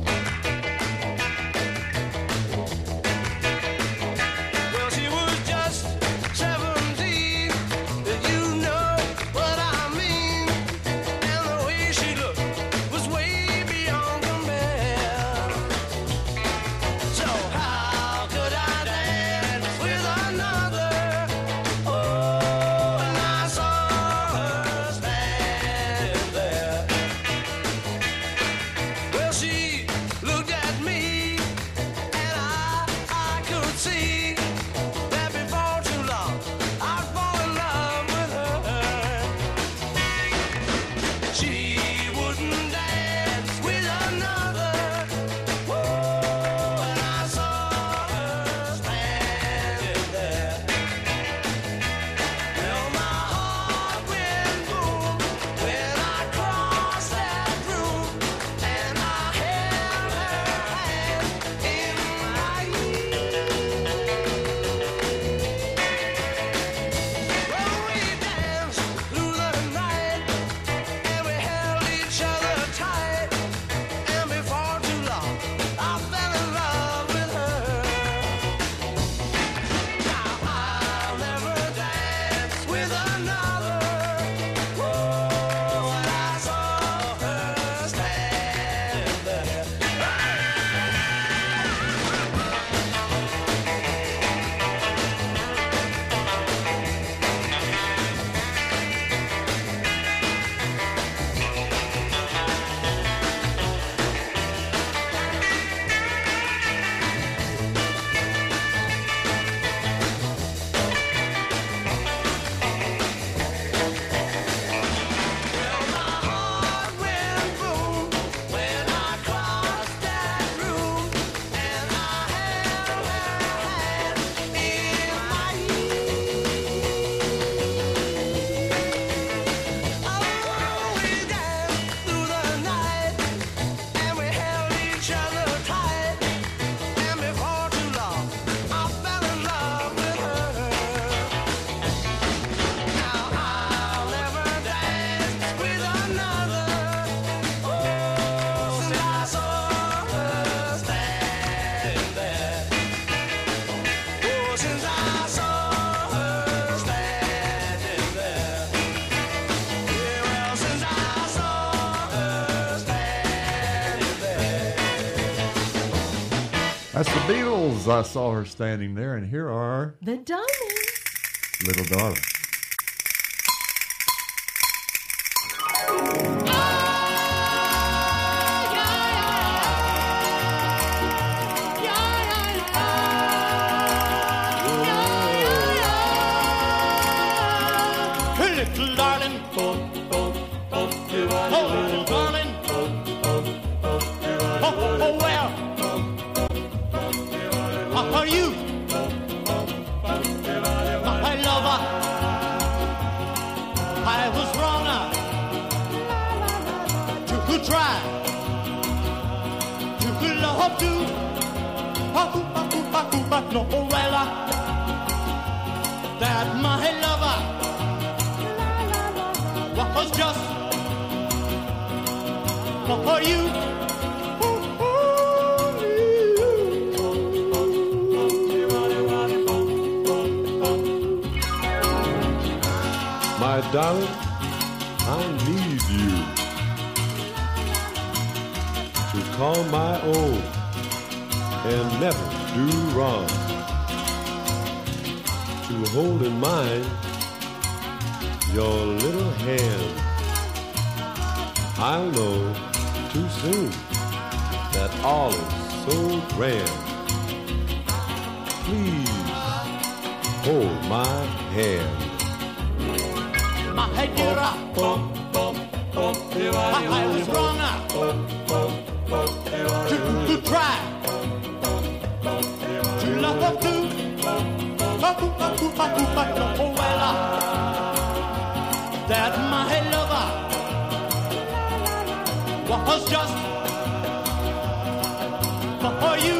Speaker 12: Well, she was just seventeen, and you know what I mean. And the way she looked was way beyond compare. So how could I dance with another? Oh, and I saw her standing there. Well, she looked at me, and I, I could see that before too long I'd fall in love with her. She wouldn't dance with another. Oh, and I saw her standing there. Well, my heart went boom when I crossed that room, and I held
Speaker 4: That's the Beatles. I saw her standing there, and here are
Speaker 3: The Diamonds.
Speaker 4: Little Darling.
Speaker 12: Little darling, oh, oh, oh, oh, little darling, oh, oh, oh, oh, oh, well, how are you, my lover? I was wrong to try to love you, but no, well, that my lover was just for you.
Speaker 13: My darling, I need you to call my own and never do wrong, to hold in mind your little hand. I'll know too soon that all is so grand. Please hold my hand.
Speaker 12: My head, get up. I was wrong to, to try to love up to. Oh, well, that my lover was just for you.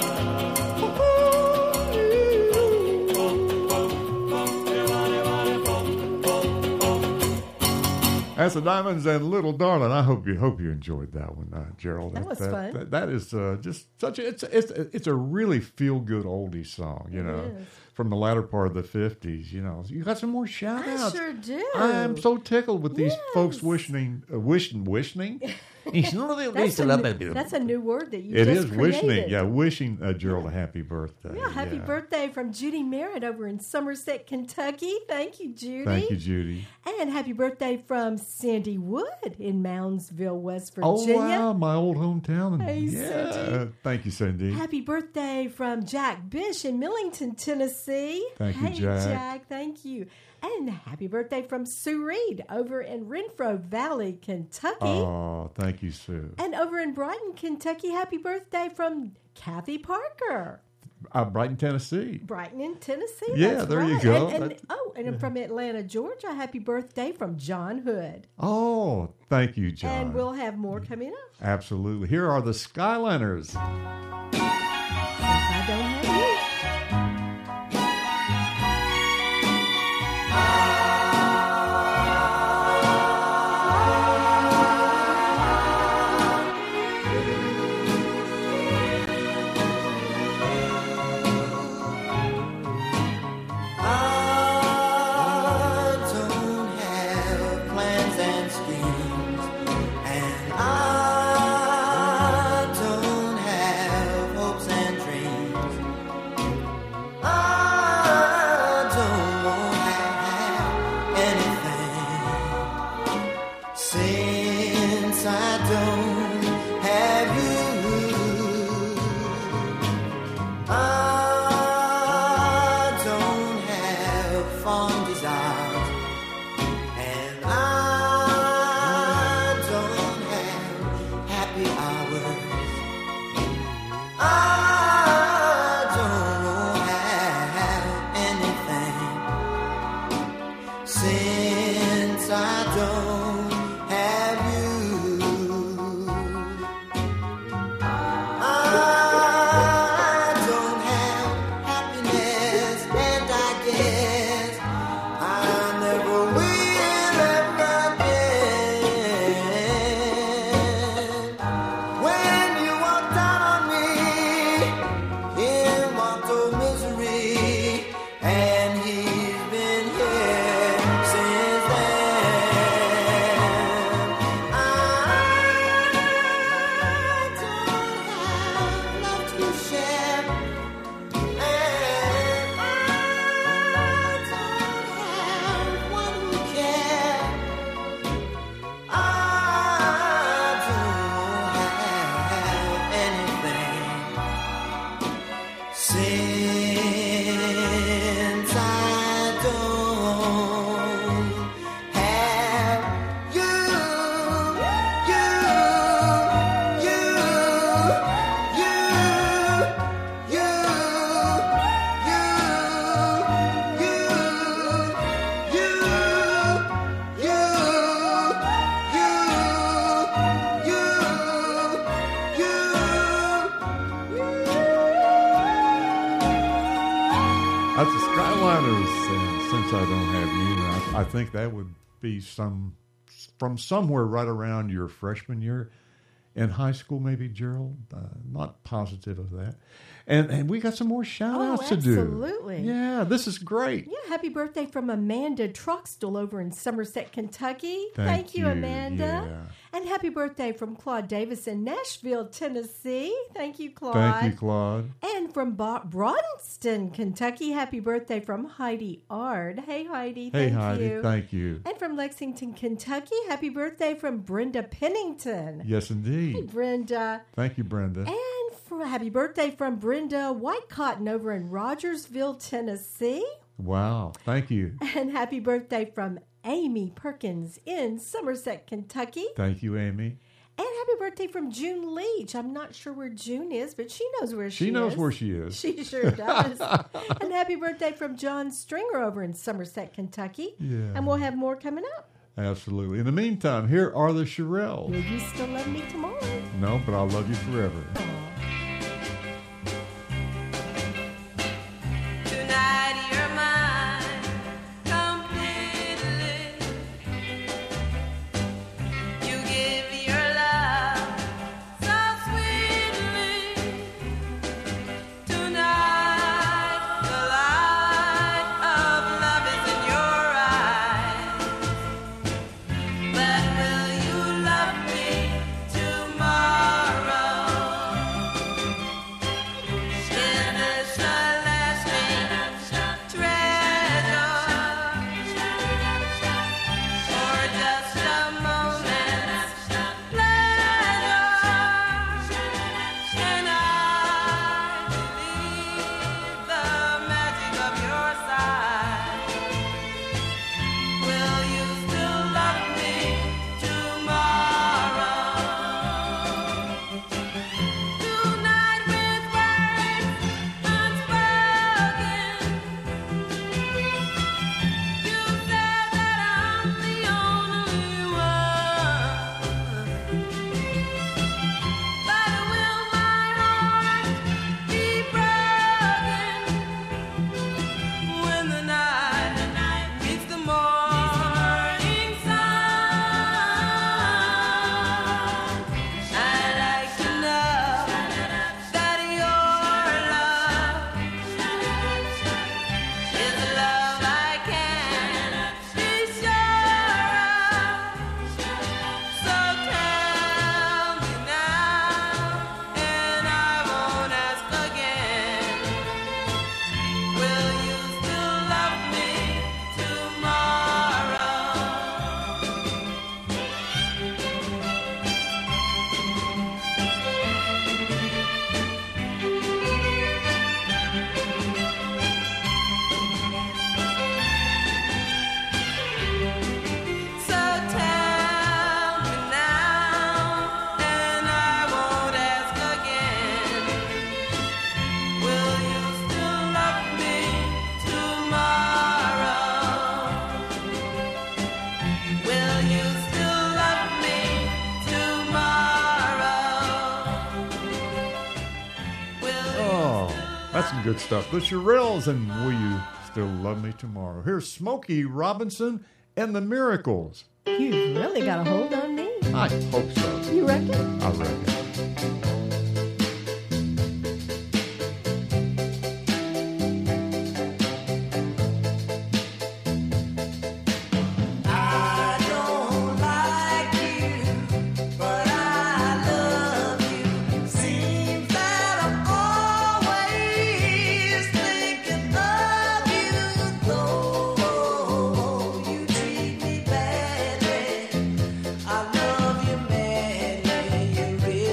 Speaker 4: That's the Diamonds and Little Darling. I hope you hope you enjoyed that one, uh, Gerald.
Speaker 3: That was
Speaker 4: that,
Speaker 3: fun.
Speaker 4: That, that is uh, just such a it's it's it's a really feel good oldie song, you know,
Speaker 3: is.
Speaker 4: from the latter part of the fifties. You know, you got some more shout
Speaker 3: I
Speaker 4: outs.
Speaker 3: sure do.
Speaker 4: I'm so tickled with these
Speaker 3: Yes.
Speaker 4: folks wishing, uh, wishing, wishing.
Speaker 3: That's a, new, that's a new word that you
Speaker 4: It
Speaker 3: just
Speaker 4: is
Speaker 3: created.
Speaker 4: wishing, yeah, wishing uh, Gerald a happy birthday.
Speaker 3: Yeah, happy
Speaker 4: yeah.
Speaker 3: birthday from Judy Merritt over in Somerset, Kentucky. Thank you, Judy.
Speaker 4: Thank you, Judy.
Speaker 3: And happy birthday from Sandy Wood in Moundsville, West
Speaker 4: Oh
Speaker 3: Virginia.
Speaker 4: wow, my old hometown.
Speaker 3: Hey,
Speaker 4: yeah,
Speaker 3: Cindy.
Speaker 4: thank you, Cindy.
Speaker 3: Happy birthday from Jack Bish in Millington, Tennessee.
Speaker 4: Thank you,
Speaker 3: hey,
Speaker 4: Jack.
Speaker 3: Thank you. And happy birthday from Sue Reed over in Renfro Valley, Kentucky.
Speaker 4: Oh, thank you, Sue.
Speaker 3: And over in Brighton, Kentucky, happy birthday from Kathy Parker.
Speaker 4: Uh, Brighton, Tennessee.
Speaker 3: Brighton in Tennessee.
Speaker 4: Yeah,
Speaker 3: that's
Speaker 4: there you
Speaker 3: right.
Speaker 4: go.
Speaker 3: And, and,
Speaker 4: That-
Speaker 3: oh, and from Atlanta, Georgia, happy birthday from John Hood.
Speaker 4: Oh, thank you, John.
Speaker 3: And we'll have more coming up.
Speaker 4: Absolutely. Here are the Skyliners.
Speaker 3: Since I don't have you.
Speaker 5: I don't have plans and schemes, and I don't have Since I don't have you, you, you, you, you,
Speaker 4: That's the Skyliners, and Since I Don't Have You. And I, I think that would be some from somewhere right around your freshman year in high school, maybe, Gerald. Uh, not positive of that. And and we got some more shout-outs
Speaker 3: Oh,
Speaker 4: to do.
Speaker 3: absolutely.
Speaker 4: Yeah, this is great.
Speaker 3: Yeah, happy birthday from Amanda Truxtell over in Somerset, Kentucky.
Speaker 4: Thank
Speaker 3: you,
Speaker 4: you,
Speaker 3: Amanda.
Speaker 4: yeah.
Speaker 3: And happy birthday from Claude Davis in Nashville, Tennessee. Thank you, Claude.
Speaker 4: Thank you, Claude.
Speaker 3: And from Bo- Broadenston, Kentucky, happy birthday from Heidi Ard. Hey, Heidi.
Speaker 4: Hey,
Speaker 3: thank
Speaker 4: Heidi.
Speaker 3: you.
Speaker 4: Thank you.
Speaker 3: And from Lexington, Kentucky, happy birthday from Brenda Pennington.
Speaker 4: Yes,
Speaker 3: Hey,
Speaker 4: indeed.
Speaker 3: Brenda.
Speaker 4: Thank you, Brenda.
Speaker 3: And for happy birthday from Brenda Whitecotton over in Rogersville, Tennessee.
Speaker 4: Wow. Thank you.
Speaker 3: And happy birthday from Amy Perkins in Somerset, Kentucky.
Speaker 4: Thank you, Amy.
Speaker 3: And happy birthday from June Leach. I'm not sure where June is, but she knows where she,
Speaker 4: She knows
Speaker 3: is.
Speaker 4: where she is.
Speaker 3: She sure does. And happy birthday from John Stringer over in Somerset, Kentucky.
Speaker 4: Yeah.
Speaker 3: And we'll have more coming up.
Speaker 4: Absolutely. In the meantime, here are the Shirelles.
Speaker 3: Will you still love me tomorrow?
Speaker 4: No, but I'll love you forever.
Speaker 9: Tonight you're mine completely. You give your love so sweetly. Tonight the light of love is in your eyes. But will you love me tomorrow? Is this a lasting treasure, or just a moment's pleasure? Can I believe the magic of your side? Will you still love me tomorrow? Tonight with words unspoken, you said that I'm the only one. But will my heart be broken when the night meets the morning sun? I'd like to know that your love is a love I can be sure of. So tell me now, and I won't ask again. Will you still love me tomorrow? So tell me now, and I won't ask again. Will you still love me tomorrow? Will you still love me tomorrow? Will
Speaker 4: Oh, that's some good stuff. The Shirelles and Will You Still Love Me Tomorrow. Here's Smokey Robinson and the Miracles.
Speaker 3: You've really got a hold on me.
Speaker 4: I hope so.
Speaker 3: You reckon?
Speaker 4: I reckon.
Speaker 5: I don't like you, but I love you. Seems that I'm always thinking of you, though you treat me badly. I love you madly, you really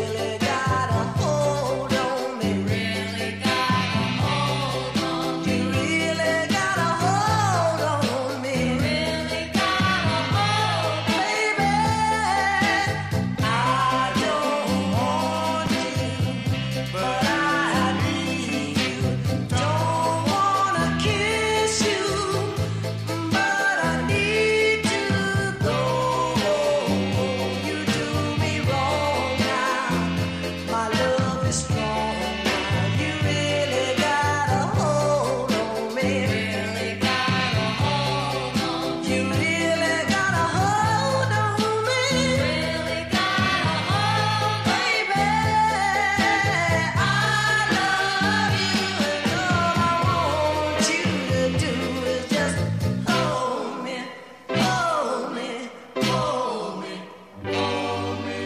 Speaker 5: love is strong. You really got a hold on me. Really got a hold on me. You really got a hold on me. Really got a hold on me. Baby, I love you, and all I want you to do is just hold me, hold me, hold me, hold me.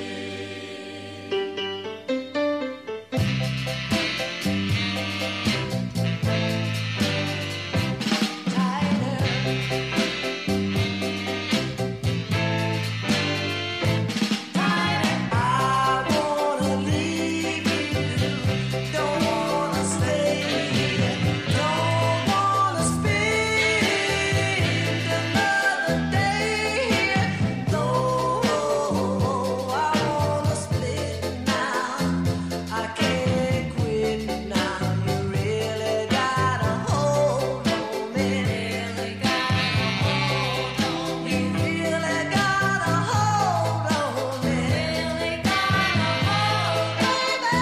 Speaker 5: I wanna leave you, don't wanna stay, don't wanna spend another day. No, I wanna split now. I can't quit now. You really got a hold on me. Really got a hold on me. You really got a hold on me. Really got a hold on me.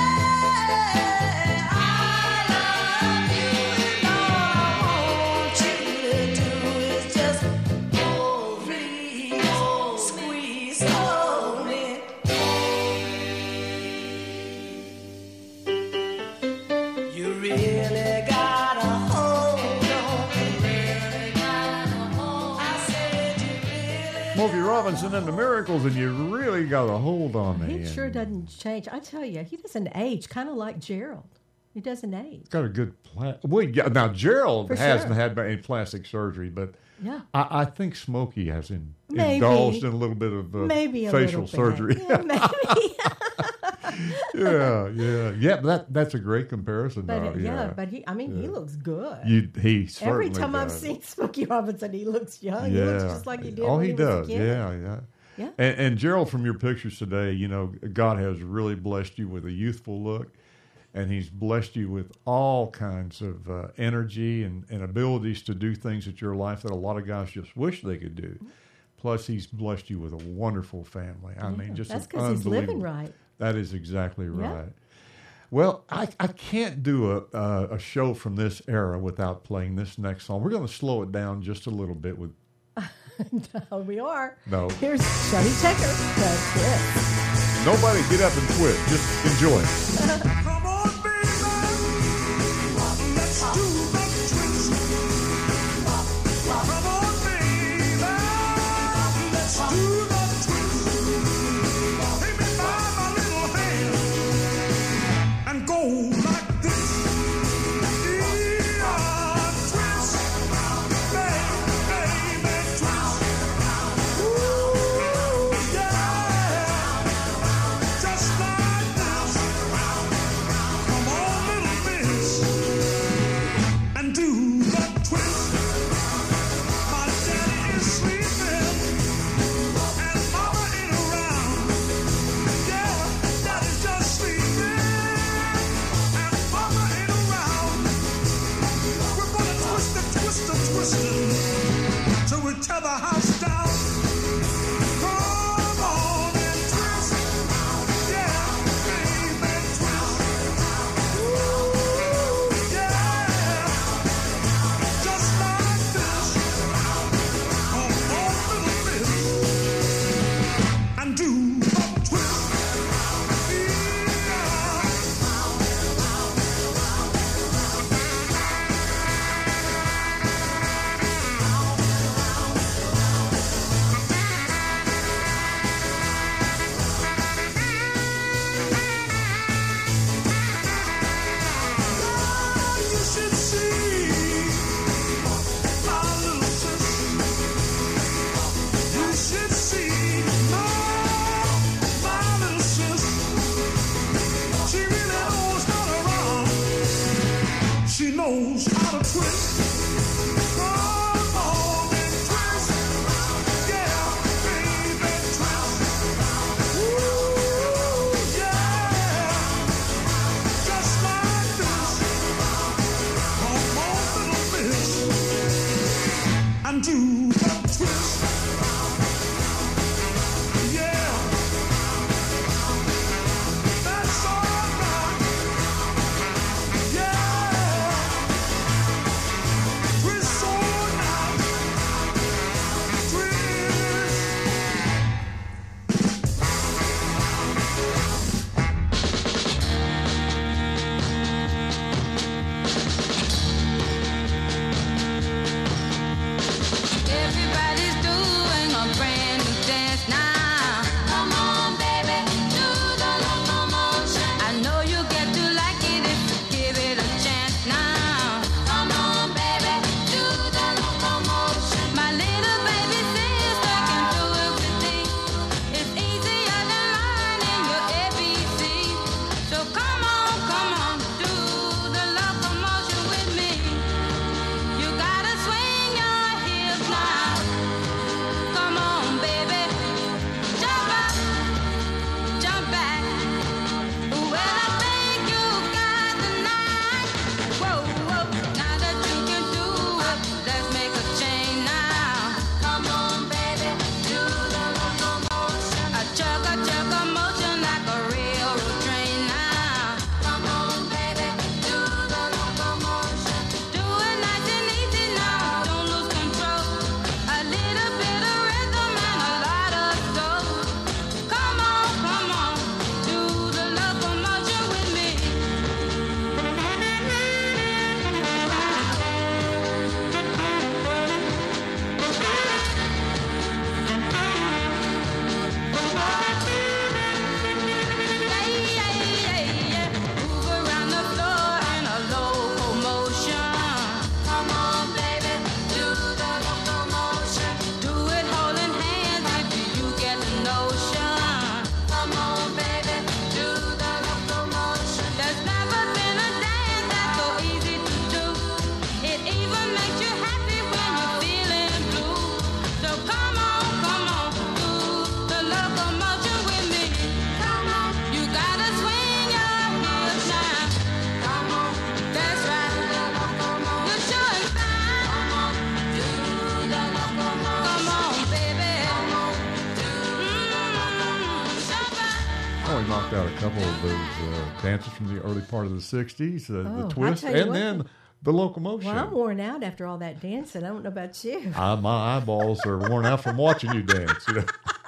Speaker 5: I love you, and all I want you to do is just hold me, squeeze, hold me. You really got a hold on me. Really got a hold. I said you really.
Speaker 4: Smokey Robinson and the Miracles, and you really got a hold on me.
Speaker 3: He
Speaker 4: And
Speaker 3: sure doesn't change. I tell you, he doesn't age, kind of like Gerald. He doesn't age.
Speaker 4: Got a good pla- well, yeah, now Gerald
Speaker 3: For
Speaker 4: hasn't
Speaker 3: sure.
Speaker 4: had any plastic surgery, but
Speaker 3: Yeah.
Speaker 4: I, I think Smokey has in,
Speaker 3: Maybe.
Speaker 4: indulged in a little bit of uh,
Speaker 3: Maybe a
Speaker 4: facial
Speaker 3: little bit.
Speaker 4: surgery.
Speaker 3: Yeah, maybe.
Speaker 4: yeah, yeah, yeah. But that that's a great comparison.
Speaker 3: But
Speaker 4: though,
Speaker 3: uh, yeah.
Speaker 4: yeah,
Speaker 3: but he, I mean, he
Speaker 4: Yeah.
Speaker 3: looks good.
Speaker 4: You, he certainly
Speaker 3: Every time I've
Speaker 4: does.
Speaker 3: seen Smokey Robinson, he looks young.
Speaker 4: Yeah,
Speaker 3: He looks just like he did
Speaker 4: oh,
Speaker 3: when
Speaker 4: he,
Speaker 3: he, was
Speaker 4: does.
Speaker 3: a kid.
Speaker 4: Yeah, yeah.
Speaker 3: Yeah.
Speaker 4: And, and Gerald, from your pictures today, you know, God has really blessed you with a youthful look, and He's blessed you with all kinds of uh, energy and, and abilities to do things at your life that a lot of guys just wish they could do. Plus, He's blessed you with a wonderful family. I mean, just
Speaker 3: That's
Speaker 4: an
Speaker 3: because he's living
Speaker 4: unbelievable-
Speaker 3: right.
Speaker 4: That is exactly
Speaker 3: Yeah.
Speaker 4: right. Well, I, I can't do a, a a show from this era without playing this next song. We're going to slow it down just a little bit with
Speaker 3: No, we are.
Speaker 4: No.
Speaker 3: Here's Shuddy Checker. The Twist.
Speaker 4: Nobody Get Up and Quit. Just enjoy it.
Speaker 5: Come on, baby, let's do the twist. Come on, baby, let's do the twist. Take me by my little hand and go like this. Yeah, twist, baby, baby, twist. Ooh, yeah, just like this. Come on, little miss, and do the twist. My daddy is sleeping, and mama ain't around. Yeah, daddy's just sleeping, and mama ain't around. We're gonna twist and twist and twist it till we tear the house down. Come on and twist, yeah, baby, twist. Ooh, yeah, just like this. Come on, little miss, and do the twist. Yeah. You should see my little sis. You should see my my little sis. She really knows how to rock. She knows how to twist. Come on and twist, yeah, baby, twist. Ooh, yeah, just like this. Come on, little miss, and do the twist. Yeah, that's all right.
Speaker 4: those uh, dances from the early part of the sixties, uh,
Speaker 3: Oh,
Speaker 4: the
Speaker 3: I
Speaker 4: twist,
Speaker 3: tell you
Speaker 4: and
Speaker 3: what.
Speaker 4: then the locomotion.
Speaker 3: Well, I'm worn out after all that dancing. I don't know about you.
Speaker 4: I, my eyeballs are worn out from watching you dance, you know,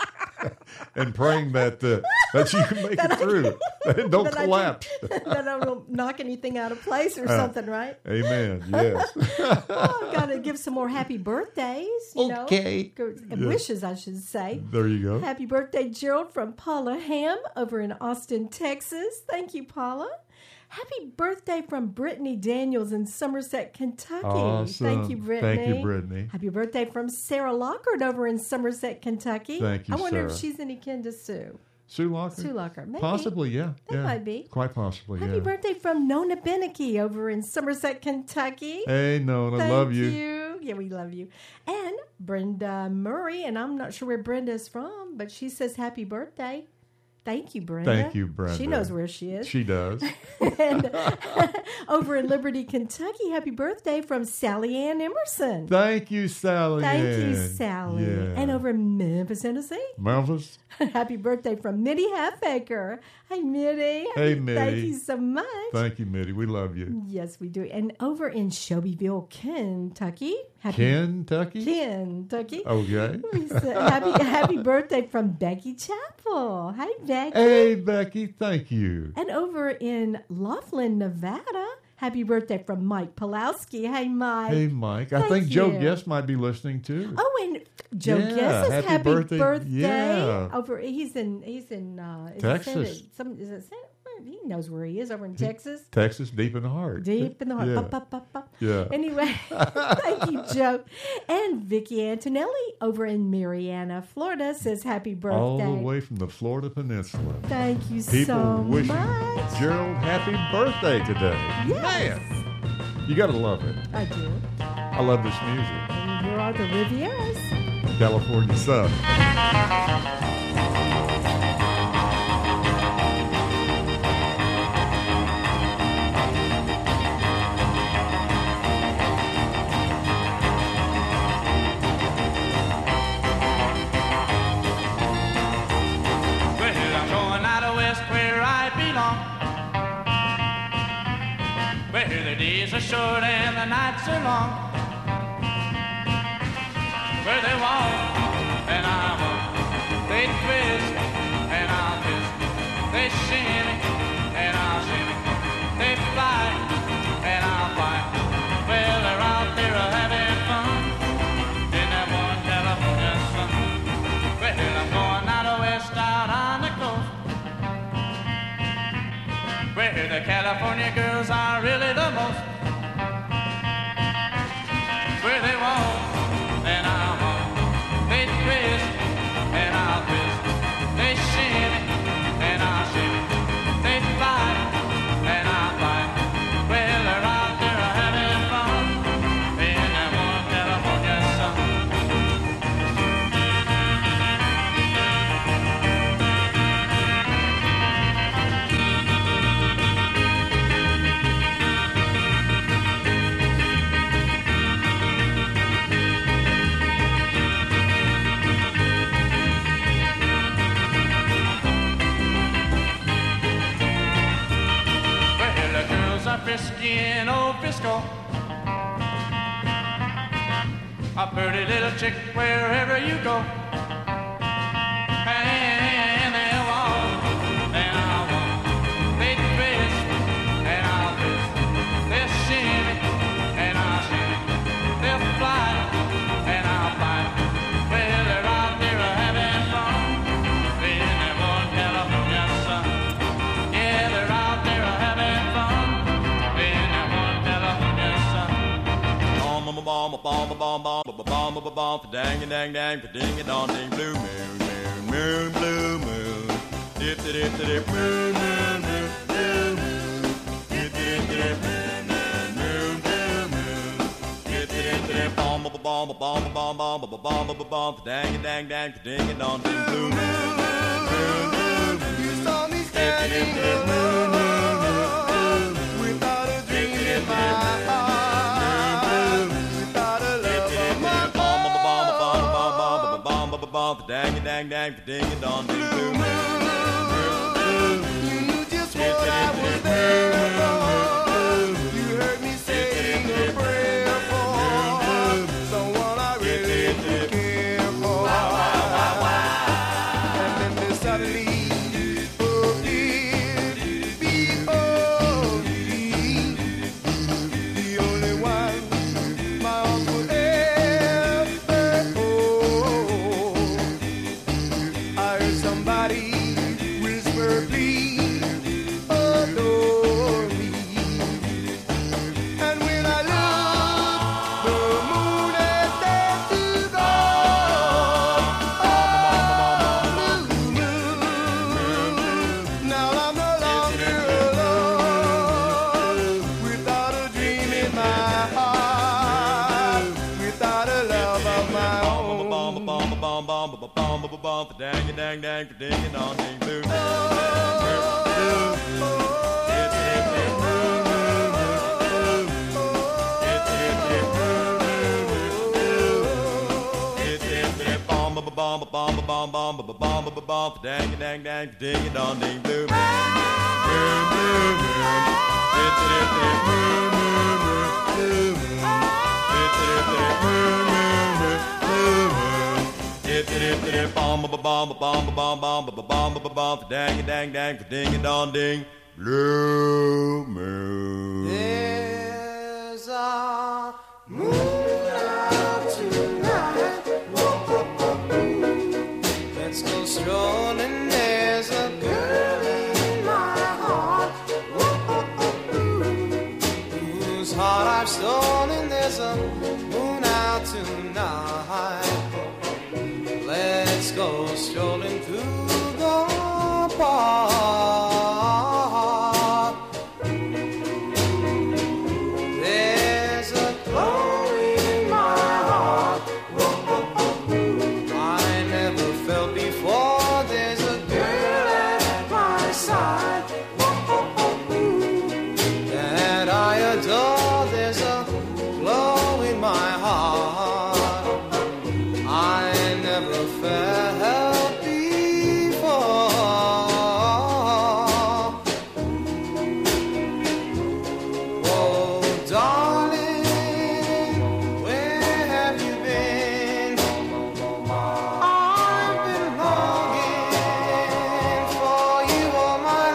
Speaker 4: and praying that uh, that you can make
Speaker 3: That
Speaker 4: it
Speaker 3: I
Speaker 4: through, that it don't
Speaker 3: That I
Speaker 4: collapse.
Speaker 3: didn't- that I don't knock anything out of place or
Speaker 4: Uh,
Speaker 3: something, right?
Speaker 4: Amen. Yes.
Speaker 3: Oh, I've got to give some more happy birthdays, you
Speaker 4: Okay.
Speaker 3: know. And
Speaker 4: Yeah.
Speaker 3: wishes, I should say.
Speaker 4: There you go.
Speaker 3: Happy birthday, Gerald, from Paula Ham over in Austin, Texas. Thank you, Paula. Happy birthday from Brittany Daniels in Somerset, Kentucky.
Speaker 4: Awesome.
Speaker 3: Thank you, Brittany.
Speaker 4: Thank you, Brittany.
Speaker 3: Happy birthday from Sarah Lockhart over in Somerset, Kentucky.
Speaker 4: Thank you,
Speaker 3: I wonder
Speaker 4: Sarah.
Speaker 3: if she's any kin to Sue.
Speaker 4: Sue Locker?
Speaker 3: Sue Locker, maybe.
Speaker 4: Possibly, yeah.
Speaker 3: That
Speaker 4: yeah.
Speaker 3: might be.
Speaker 4: Quite possibly,
Speaker 3: Happy
Speaker 4: yeah.
Speaker 3: birthday from Nona Beneke over in Somerset, Kentucky.
Speaker 4: Hey, Nona,
Speaker 3: Thank
Speaker 4: love you.
Speaker 3: you. Yeah, we love you. And Brenda Murray, and I'm not sure where Brenda's from, but she says happy birthday. Thank you, Brenda.
Speaker 4: Thank you, Brenda.
Speaker 3: She knows where she is.
Speaker 4: She does.
Speaker 3: And over in Liberty, Kentucky, happy birthday from Sally Ann Emerson.
Speaker 4: Thank you, Sally.
Speaker 3: Thank you,
Speaker 4: Ann.
Speaker 3: Sally.
Speaker 4: Yeah.
Speaker 3: And over in Memphis, Tennessee,
Speaker 4: Memphis.
Speaker 3: happy birthday from Mitty Halfacre. Hi, Mitty.
Speaker 4: Hey,
Speaker 3: Thank
Speaker 4: Mitty.
Speaker 3: you so much.
Speaker 4: Thank you, Mitty. We love you.
Speaker 3: Yes, we do. And over in Shelbyville, Kentucky, happy
Speaker 4: Kentucky?
Speaker 3: Kentucky.
Speaker 4: Okay.
Speaker 3: We say happy happy birthday from Becky Chappell. Hi, Becky.
Speaker 4: Hey, Becky. Thank you.
Speaker 3: And over in Laughlin, Nevada, happy birthday from Mike Pulowski. Hey, Mike.
Speaker 4: Hey, Mike. I
Speaker 3: Thank
Speaker 4: think Joe
Speaker 3: you.
Speaker 4: Guest might be listening too.
Speaker 3: Oh, and Joe
Speaker 4: Yeah,
Speaker 3: Guess
Speaker 4: happy
Speaker 3: happy
Speaker 4: birthday.
Speaker 3: birthday.
Speaker 4: Yeah.
Speaker 3: Over he's in he's in uh, is it
Speaker 4: Texas.
Speaker 3: Santa- some is it Santa- he knows where he is over in Texas.
Speaker 4: Texas, deep in the heart.
Speaker 3: Deep in the heart.
Speaker 4: Yeah.
Speaker 3: Pop, pop, pop, pop.
Speaker 4: Yeah.
Speaker 3: Anyway, thank you, Joe. And Vicki Antonelli over in Mariana, Florida says happy birthday.
Speaker 4: All the way from the Florida Peninsula.
Speaker 3: Thank you
Speaker 4: People
Speaker 3: so
Speaker 4: wishing
Speaker 3: much.
Speaker 4: Gerald happy birthday today.
Speaker 3: Yes.
Speaker 4: Man, you got to love it.
Speaker 3: I do.
Speaker 4: I love this music.
Speaker 3: And here are the Rivieras.
Speaker 4: California Sun.
Speaker 12: Well, I'm going out of west where I belong. Where the days are short and the nights are long. Where they walk and I walk. They twist and I'll twist. They shimmy and I'll shimmy. They fly and I'll fly. Well, they're out there having fun in that one California sun. Well, I'm going out of west out on the coast, where the California girls are really the most. Where they walk and I'll walk. They twist and I'll twist. They shimmy and I'll shimmy. They fly and I'll fly. Well, they're out there having fun in that one California sun. Well, the girls are frisky in old Frisco. A pretty little chick wherever you go. And they walk, and I'll walk. They twist, and I'll twist. They'll shimmy, and I'll shimmy. They'll fly, and I'll fly. Well, they're out there having fun in that one California sun. Yeah, they're out there having fun in that one California sun.
Speaker 10: Bomb, bomb, bomb, bomb, bomb, bomb, bomb, bomb, bomb, dang, dang, dang, ding, dong, ding, blue moon, moon, moon, blue moon, dip, dip, dip, moon, moon, moon, blue moon, dip, dip, dip, moon, moon, moon, blue moon, dip, dip, dip, bomb, bomb, bomb, bomb, bomb, bomb, bomb, bomb, bomb, dang, dang, dang, ding, dong, ding, blue moon, moon, moon,
Speaker 5: You saw me standing alone without a dream in my heart, without a love of my
Speaker 10: dang, dang, dang, ding, dong, ding, blue moon.
Speaker 5: You knew just what I was there for. You heard me saying a prayer for someone I really did care for. And then they suddenly appeared before me, the only one my arms would ever hold. I heard somebody whisper, please adore me. And when I looked, the moon had dared to go. Oh, blue moon. Now I'm no longer alone, without a dream in my heart, without a love of my own.
Speaker 10: Dang, dang, dang, ding, dong, ding, blue. Dang, dang, dang, ding, dong, ding, blue. Bomb, bomb, bomb, bomb, bomb, bomb, bomb, bomb, dang, dang, dang, ding, dong, ding, blue moon.
Speaker 5: There's a moon out tonight. Let's go strolling. There's a girl in my heart, whose heart I've stolen. There's a moon out tonight. Let's go strolling through the park. There's a glow in my heart I never felt before. There's a girl at my side that I adore. There's a glow in my heart I never felt before. Oh, darling, where have you been? I've been longing for you all my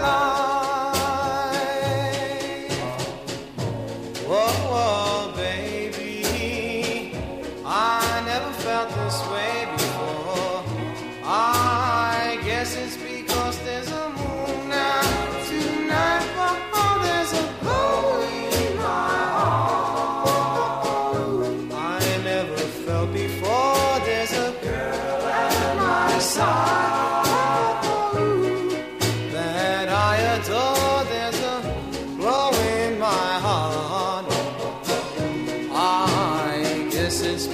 Speaker 5: life. Whoa, whoa, baby, I never felt this way before. I guess it's because there's a moon out tonight. Oh, there's a glow in my heart I never felt before. There's a girl at my side that I adore. There's a glow in my heart. I guess it's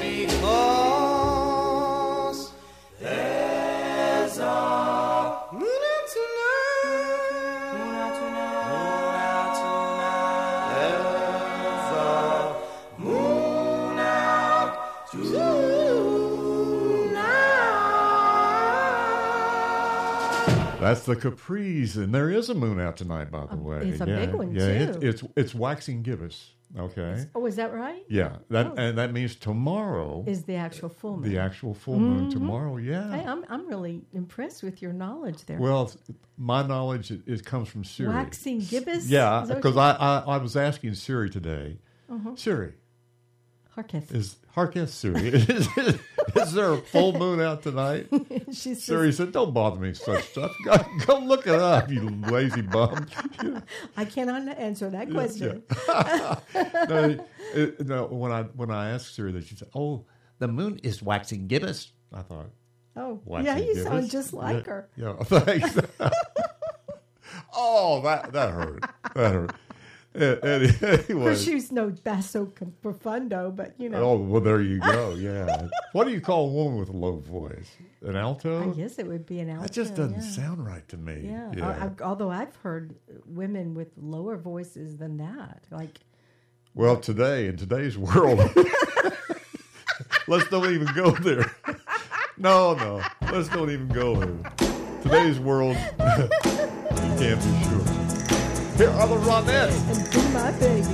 Speaker 5: because there's a moon out tonight. Moon out tonight. Moon out tonight. There's a moon out tonight.
Speaker 4: That's the Capris, and there is a moon out tonight, by the way.
Speaker 3: it's a
Speaker 4: yeah,
Speaker 3: big one,
Speaker 4: yeah, it-
Speaker 3: too.
Speaker 4: it's it's waxing gibbous. Okay.
Speaker 3: Oh, is that right?
Speaker 4: Yeah, that
Speaker 3: Oh.
Speaker 4: and that means tomorrow
Speaker 3: Is the actual full moon.
Speaker 4: the actual full moon
Speaker 3: Mhm.
Speaker 4: tomorrow. Yeah.
Speaker 3: Hey, I'm I'm really impressed with your knowledge there.
Speaker 4: Well, my knowledge it, it comes from Siri.
Speaker 3: Waxing gibbous?
Speaker 4: Yeah,
Speaker 3: Is that what
Speaker 4: because
Speaker 3: you-
Speaker 4: I, I I was asking Siri today.
Speaker 3: Mhm.
Speaker 4: Siri,
Speaker 3: Harketh.
Speaker 4: is Harketh Siri? is, is there a full moon out tonight?
Speaker 3: She says-
Speaker 4: Siri said, "Don't bother me with such stuff. Go, go look it up, you lazy bum."
Speaker 3: I cannot answer that question.
Speaker 4: no, it, no, when I when I asked Siri that, she said, "Oh, the moon is waxing gibbous." I thought,
Speaker 3: Oh,
Speaker 4: waxing
Speaker 3: yeah, you
Speaker 4: gibbous?
Speaker 3: sound just like
Speaker 4: Yeah,
Speaker 3: her.
Speaker 4: Yeah, thanks. Oh, that that hurt. That hurt. Any- Anyway.
Speaker 3: Her shoes no basso con- profundo, but you know.
Speaker 4: Oh, well, there you go. Yeah. What do you call a woman with a low voice? An alto?
Speaker 3: I guess it would be an alto.
Speaker 4: That just doesn't
Speaker 3: yeah.
Speaker 4: sound right to me.
Speaker 3: Yeah.
Speaker 4: Yeah.
Speaker 3: I, I, although I've heard women with lower voices than that, like.
Speaker 4: Well, today, in today's world, let's don't even go there. No, no. Let's don't even go there. Today's world, you can't be sure. Here are the Ronettes.
Speaker 3: And Be My Baby.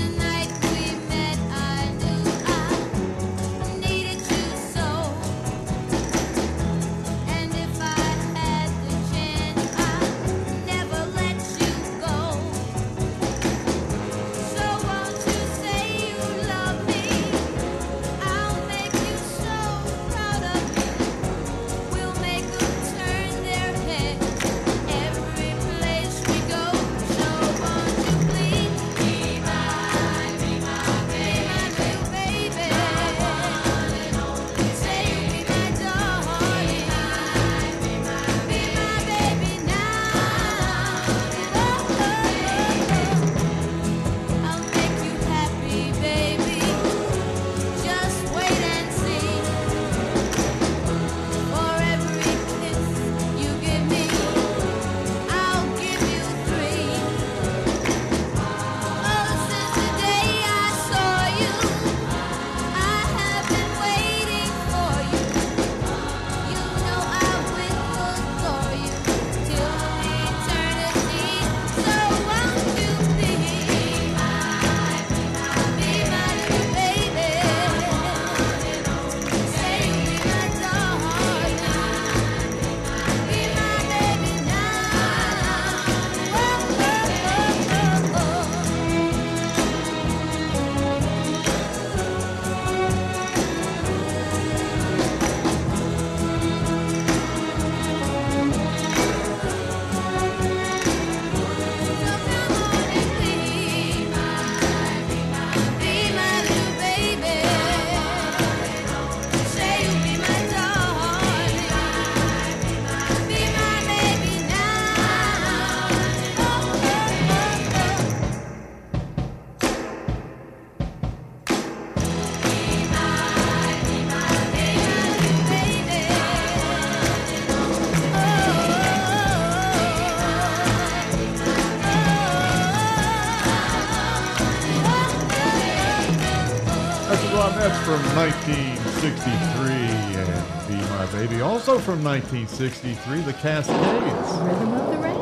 Speaker 4: That's from nineteen sixty-three and Be My Baby. Also from nineteen sixty-three, The Cascades.
Speaker 3: Rhythm of the Rain.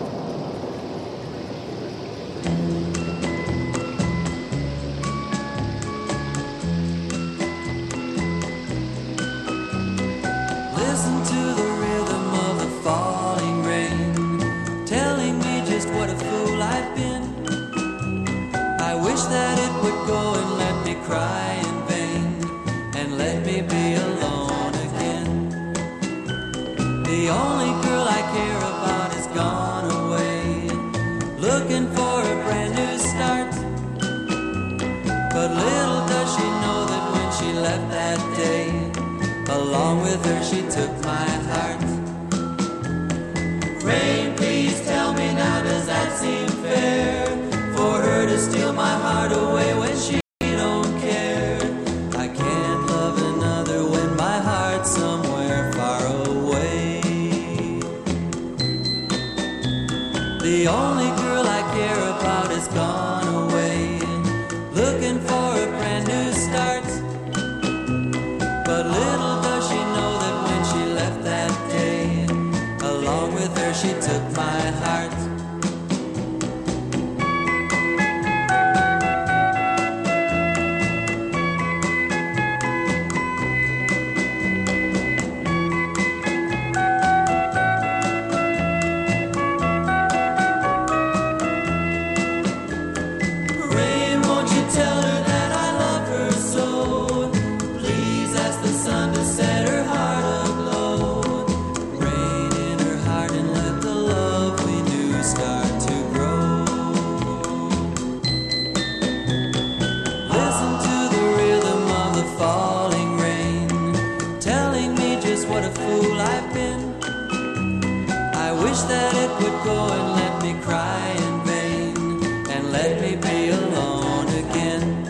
Speaker 14: Listen to the rhythm of the falling rain, telling me just what a fool I've been. I wish that it would go and let me cry in vain, and let me be alone again. The only girl I care about is gone away, looking for a brand new start. But little does she know that when she left that day, along with her she took my heart. Rain, please tell me now, does that seem fair? For her to steal my heart away when she don't care. I can't love another when my heart's somewhere far away. The only girl I care about is gone away, looking for a brand new start. But little does she know that when she left that day, along with her she took my heart. Rain, won't you tell her that I love her so? Please ask the sun to set her heart aglow. Rain in her heart and let the love we knew start to grow. Listen to the rhythm of the falling rain, telling me just what a fool I've been. I wish that it would go and let me cry in vain, and let me be alone again.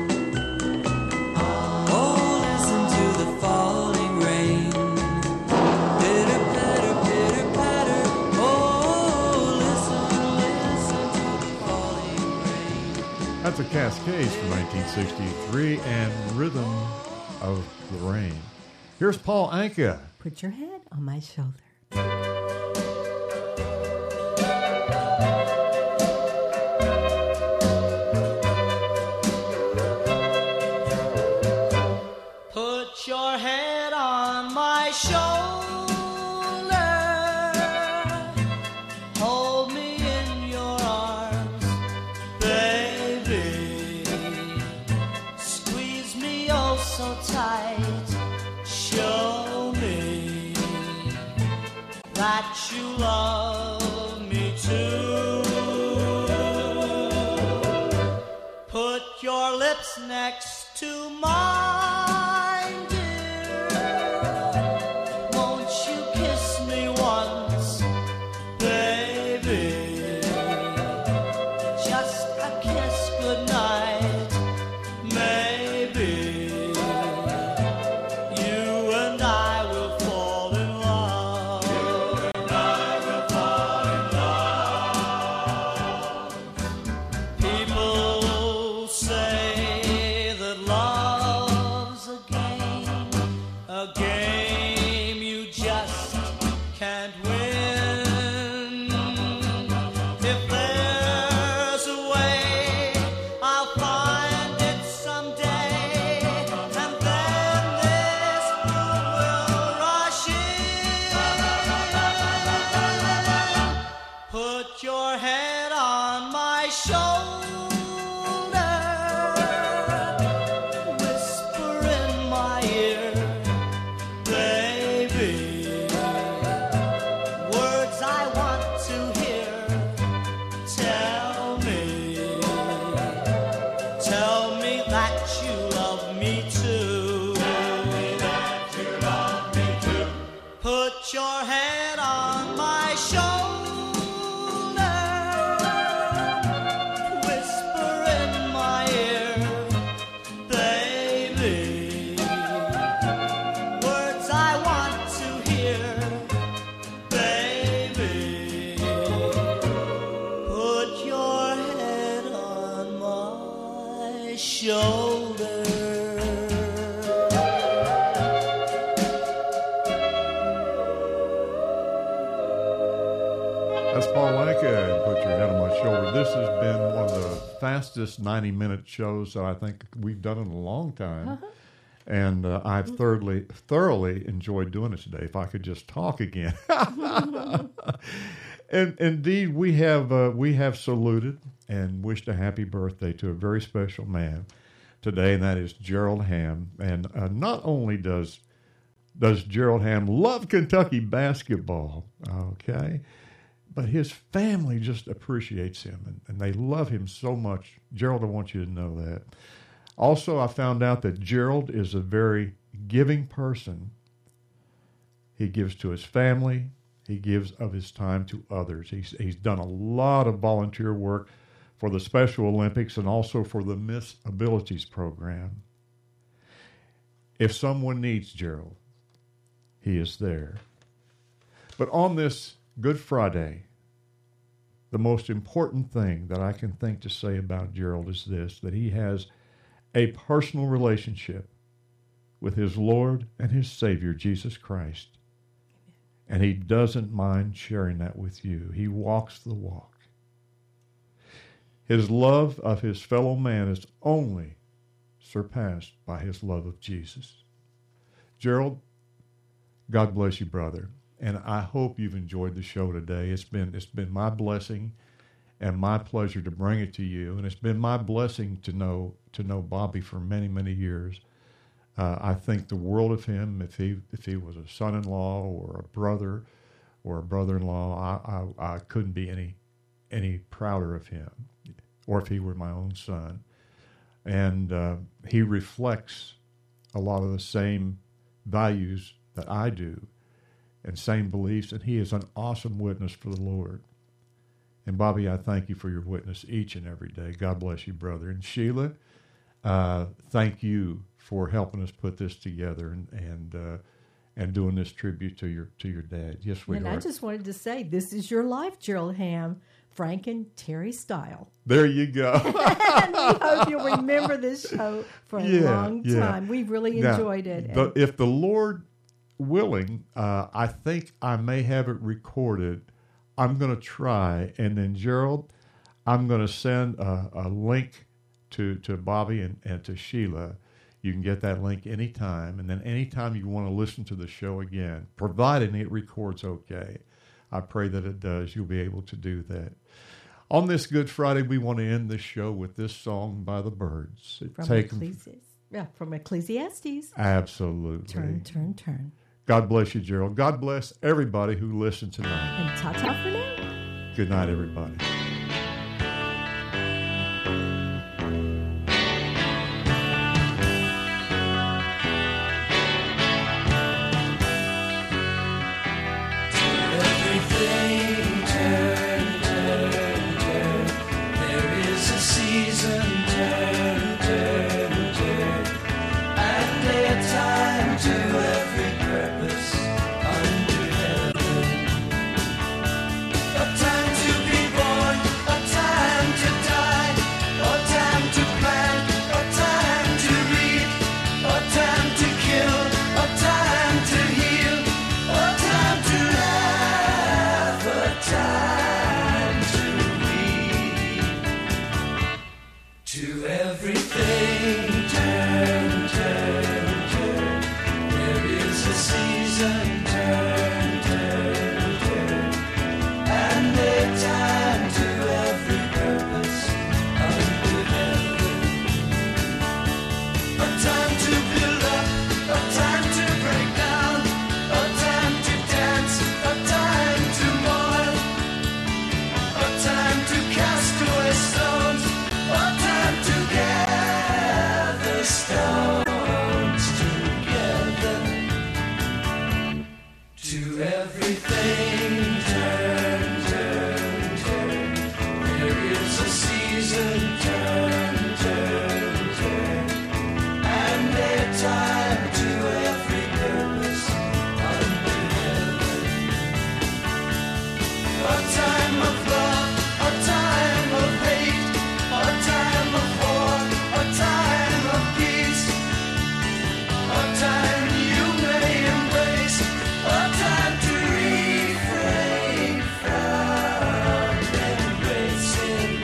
Speaker 14: Oh, listen to the falling rain, pitter patter, pitter patter. Oh, listen, listen to the falling rain.
Speaker 4: That's The Cascades from nineteen sixty-three and Rhythm of the Rain. Here's Paul Anka.
Speaker 3: Put your head on my shoulder.
Speaker 5: love me too. Put your lips next to mine, dear. Won't you kiss me once, baby? Just a kiss goodnight, maybe. You and I will fall in love. You and I will fall in love. People say that love's a game, a game you just can't win. If there's a way, I'll find it someday, and then this moon will rush in. Put your head on my shoulder, whisper in my ear, baby, words I want to hear. Tell me, tell me that you love me too. Tell me that you love me too. Put your head on my shoulder, whisper in my ear, baby, words I want to hear, baby. Put your head on my shoulder.
Speaker 4: That's Paul Anka and Put Your Head on My Shoulder. This has been one of the fastest ninety-minute shows that I think we've done in a long time.
Speaker 3: Uh-huh.
Speaker 4: And uh, I've thoroughly, thoroughly enjoyed doing it today. If I could just talk again. And indeed, we have uh, we have saluted and wished a happy birthday to a very special man today, and that is Gerald Ham. And uh, not only does does Gerald Ham love Kentucky basketball, okay, but his family just appreciates him, and, and they love him so much. Gerald, I want you to know that. Also, I found out that Gerald is a very giving person. He gives to his family. He gives of his time to others. He's, he's done a lot of volunteer work for the Special Olympics and also for the Miss Abilities program. If someone needs Gerald, he is there. But on this Good Friday, the most important thing that I can think to say about Gerald is this, that he has a personal relationship with his Lord and his Savior, Jesus Christ. And he doesn't mind sharing that with you. He walks the walk. His love of his fellow man is only surpassed by his love of Jesus. Gerald, God bless you, brother. And I hope you've enjoyed the show today. It's been it's been my blessing and my pleasure to bring it to you. And it's been my blessing to know to know Bobby for many, many years. Uh, I think the world of him. If he if he was a son-in-law or a brother or a brother-in-law, I, I, I couldn't be any any prouder of him. Or if he were my own son. And uh, he reflects a lot of the same values that I do and same beliefs, and he is an awesome witness for the Lord. And Bobby, I thank you for your witness each and every day. God bless you, brother. And Sheila, uh, thank you for helping us put this together and and uh, and doing this tribute to your to your dad. Yes, we
Speaker 3: And
Speaker 4: are.
Speaker 3: I just wanted to say, this is your life, Gerald Ham, Frank and Terry style.
Speaker 4: There you go.
Speaker 3: And we hope you'll remember this show for a
Speaker 4: Yeah,
Speaker 3: long
Speaker 4: yeah.
Speaker 3: time. We've really
Speaker 4: Now,
Speaker 3: enjoyed it.
Speaker 4: the- if the Lord willing, uh, I think I may have it recorded. I'm going to try, and then Gerald, I'm going to send a, a link to to Bobby and, and to Sheila. You can get that link anytime, and then anytime you want to listen to the show again, providing it records okay, I pray that it does. You'll be able to do that. On this Good Friday, we want to end this show with this song by the Byrds.
Speaker 3: from,
Speaker 4: Take 'em-
Speaker 3: Ecclesiastes. Yeah, from Ecclesiastes.
Speaker 4: Absolutely.
Speaker 3: Turn, turn, turn.
Speaker 4: God bless you, Gerald. God bless everybody who listened tonight.
Speaker 3: And ta-ta for now.
Speaker 4: Good night, everybody.
Speaker 5: Everything turn, turn, turn. There is a season, turn, turn, turn. And a time to every purpose under heaven. A time to be born, a time to die, a time to plant, a time to reap, a time to kill, a time to heal, a time to laugh, a time to weep. To everything turn, turn, turn. There is a season, turn, turn, turn. And a time to every purpose under heaven. A time to build up, a time to break down, a time to dance, a time to mourn, a time to cast away stones, a time to gather stones together. To everything turn, turn, turn. There is a season, turn, turn, turn. And a time to every purpose under heaven. A time of love, a time of hate, a time of war, a time of peace, a time you may embrace, a time to refrain from embracing.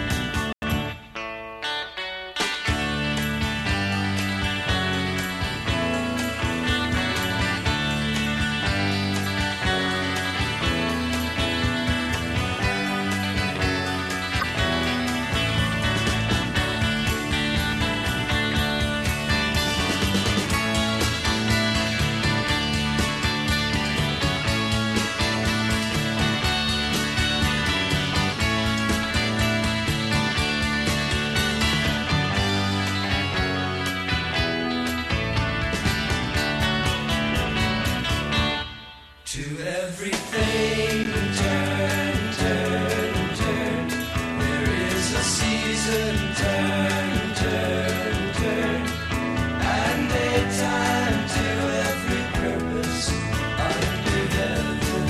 Speaker 5: To everything turn, turn, turn. There is a season, turn, turn, turn. And a time to every purpose under heaven.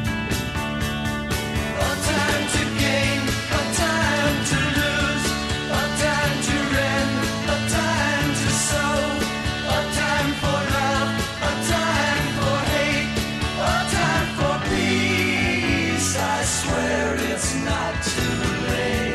Speaker 5: A time to gain, a time to lose, a time to rend, a time to sow, a time for love, a time for hate, a time for peace. I swear it's not too late.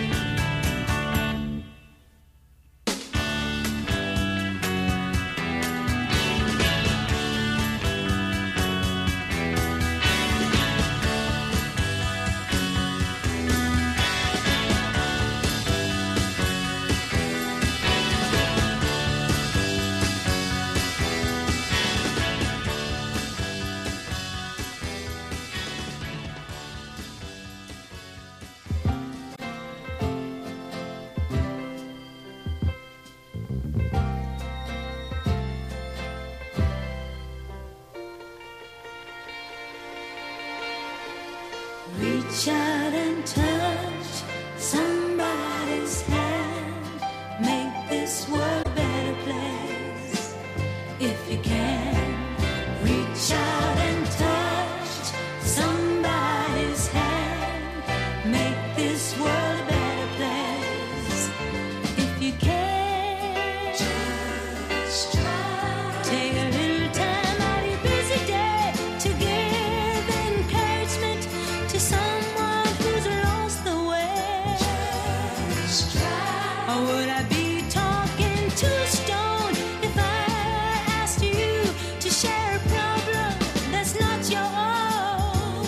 Speaker 11: Reach out and touch somebody's hand. Make this world a better place. If you can, reach out and touch somebody's hand. Make this world a better place. If you can, just try. Take a little time out of your busy day to give encouragement to someone who's lost the way. Just try. Or would I be talking to a stone if I asked you to share a problem that's not your own?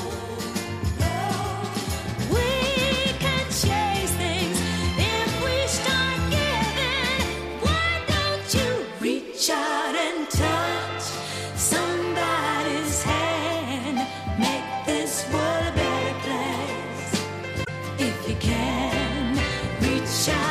Speaker 11: We can change things if we start giving. Why don't you reach out and touch somebody? shine.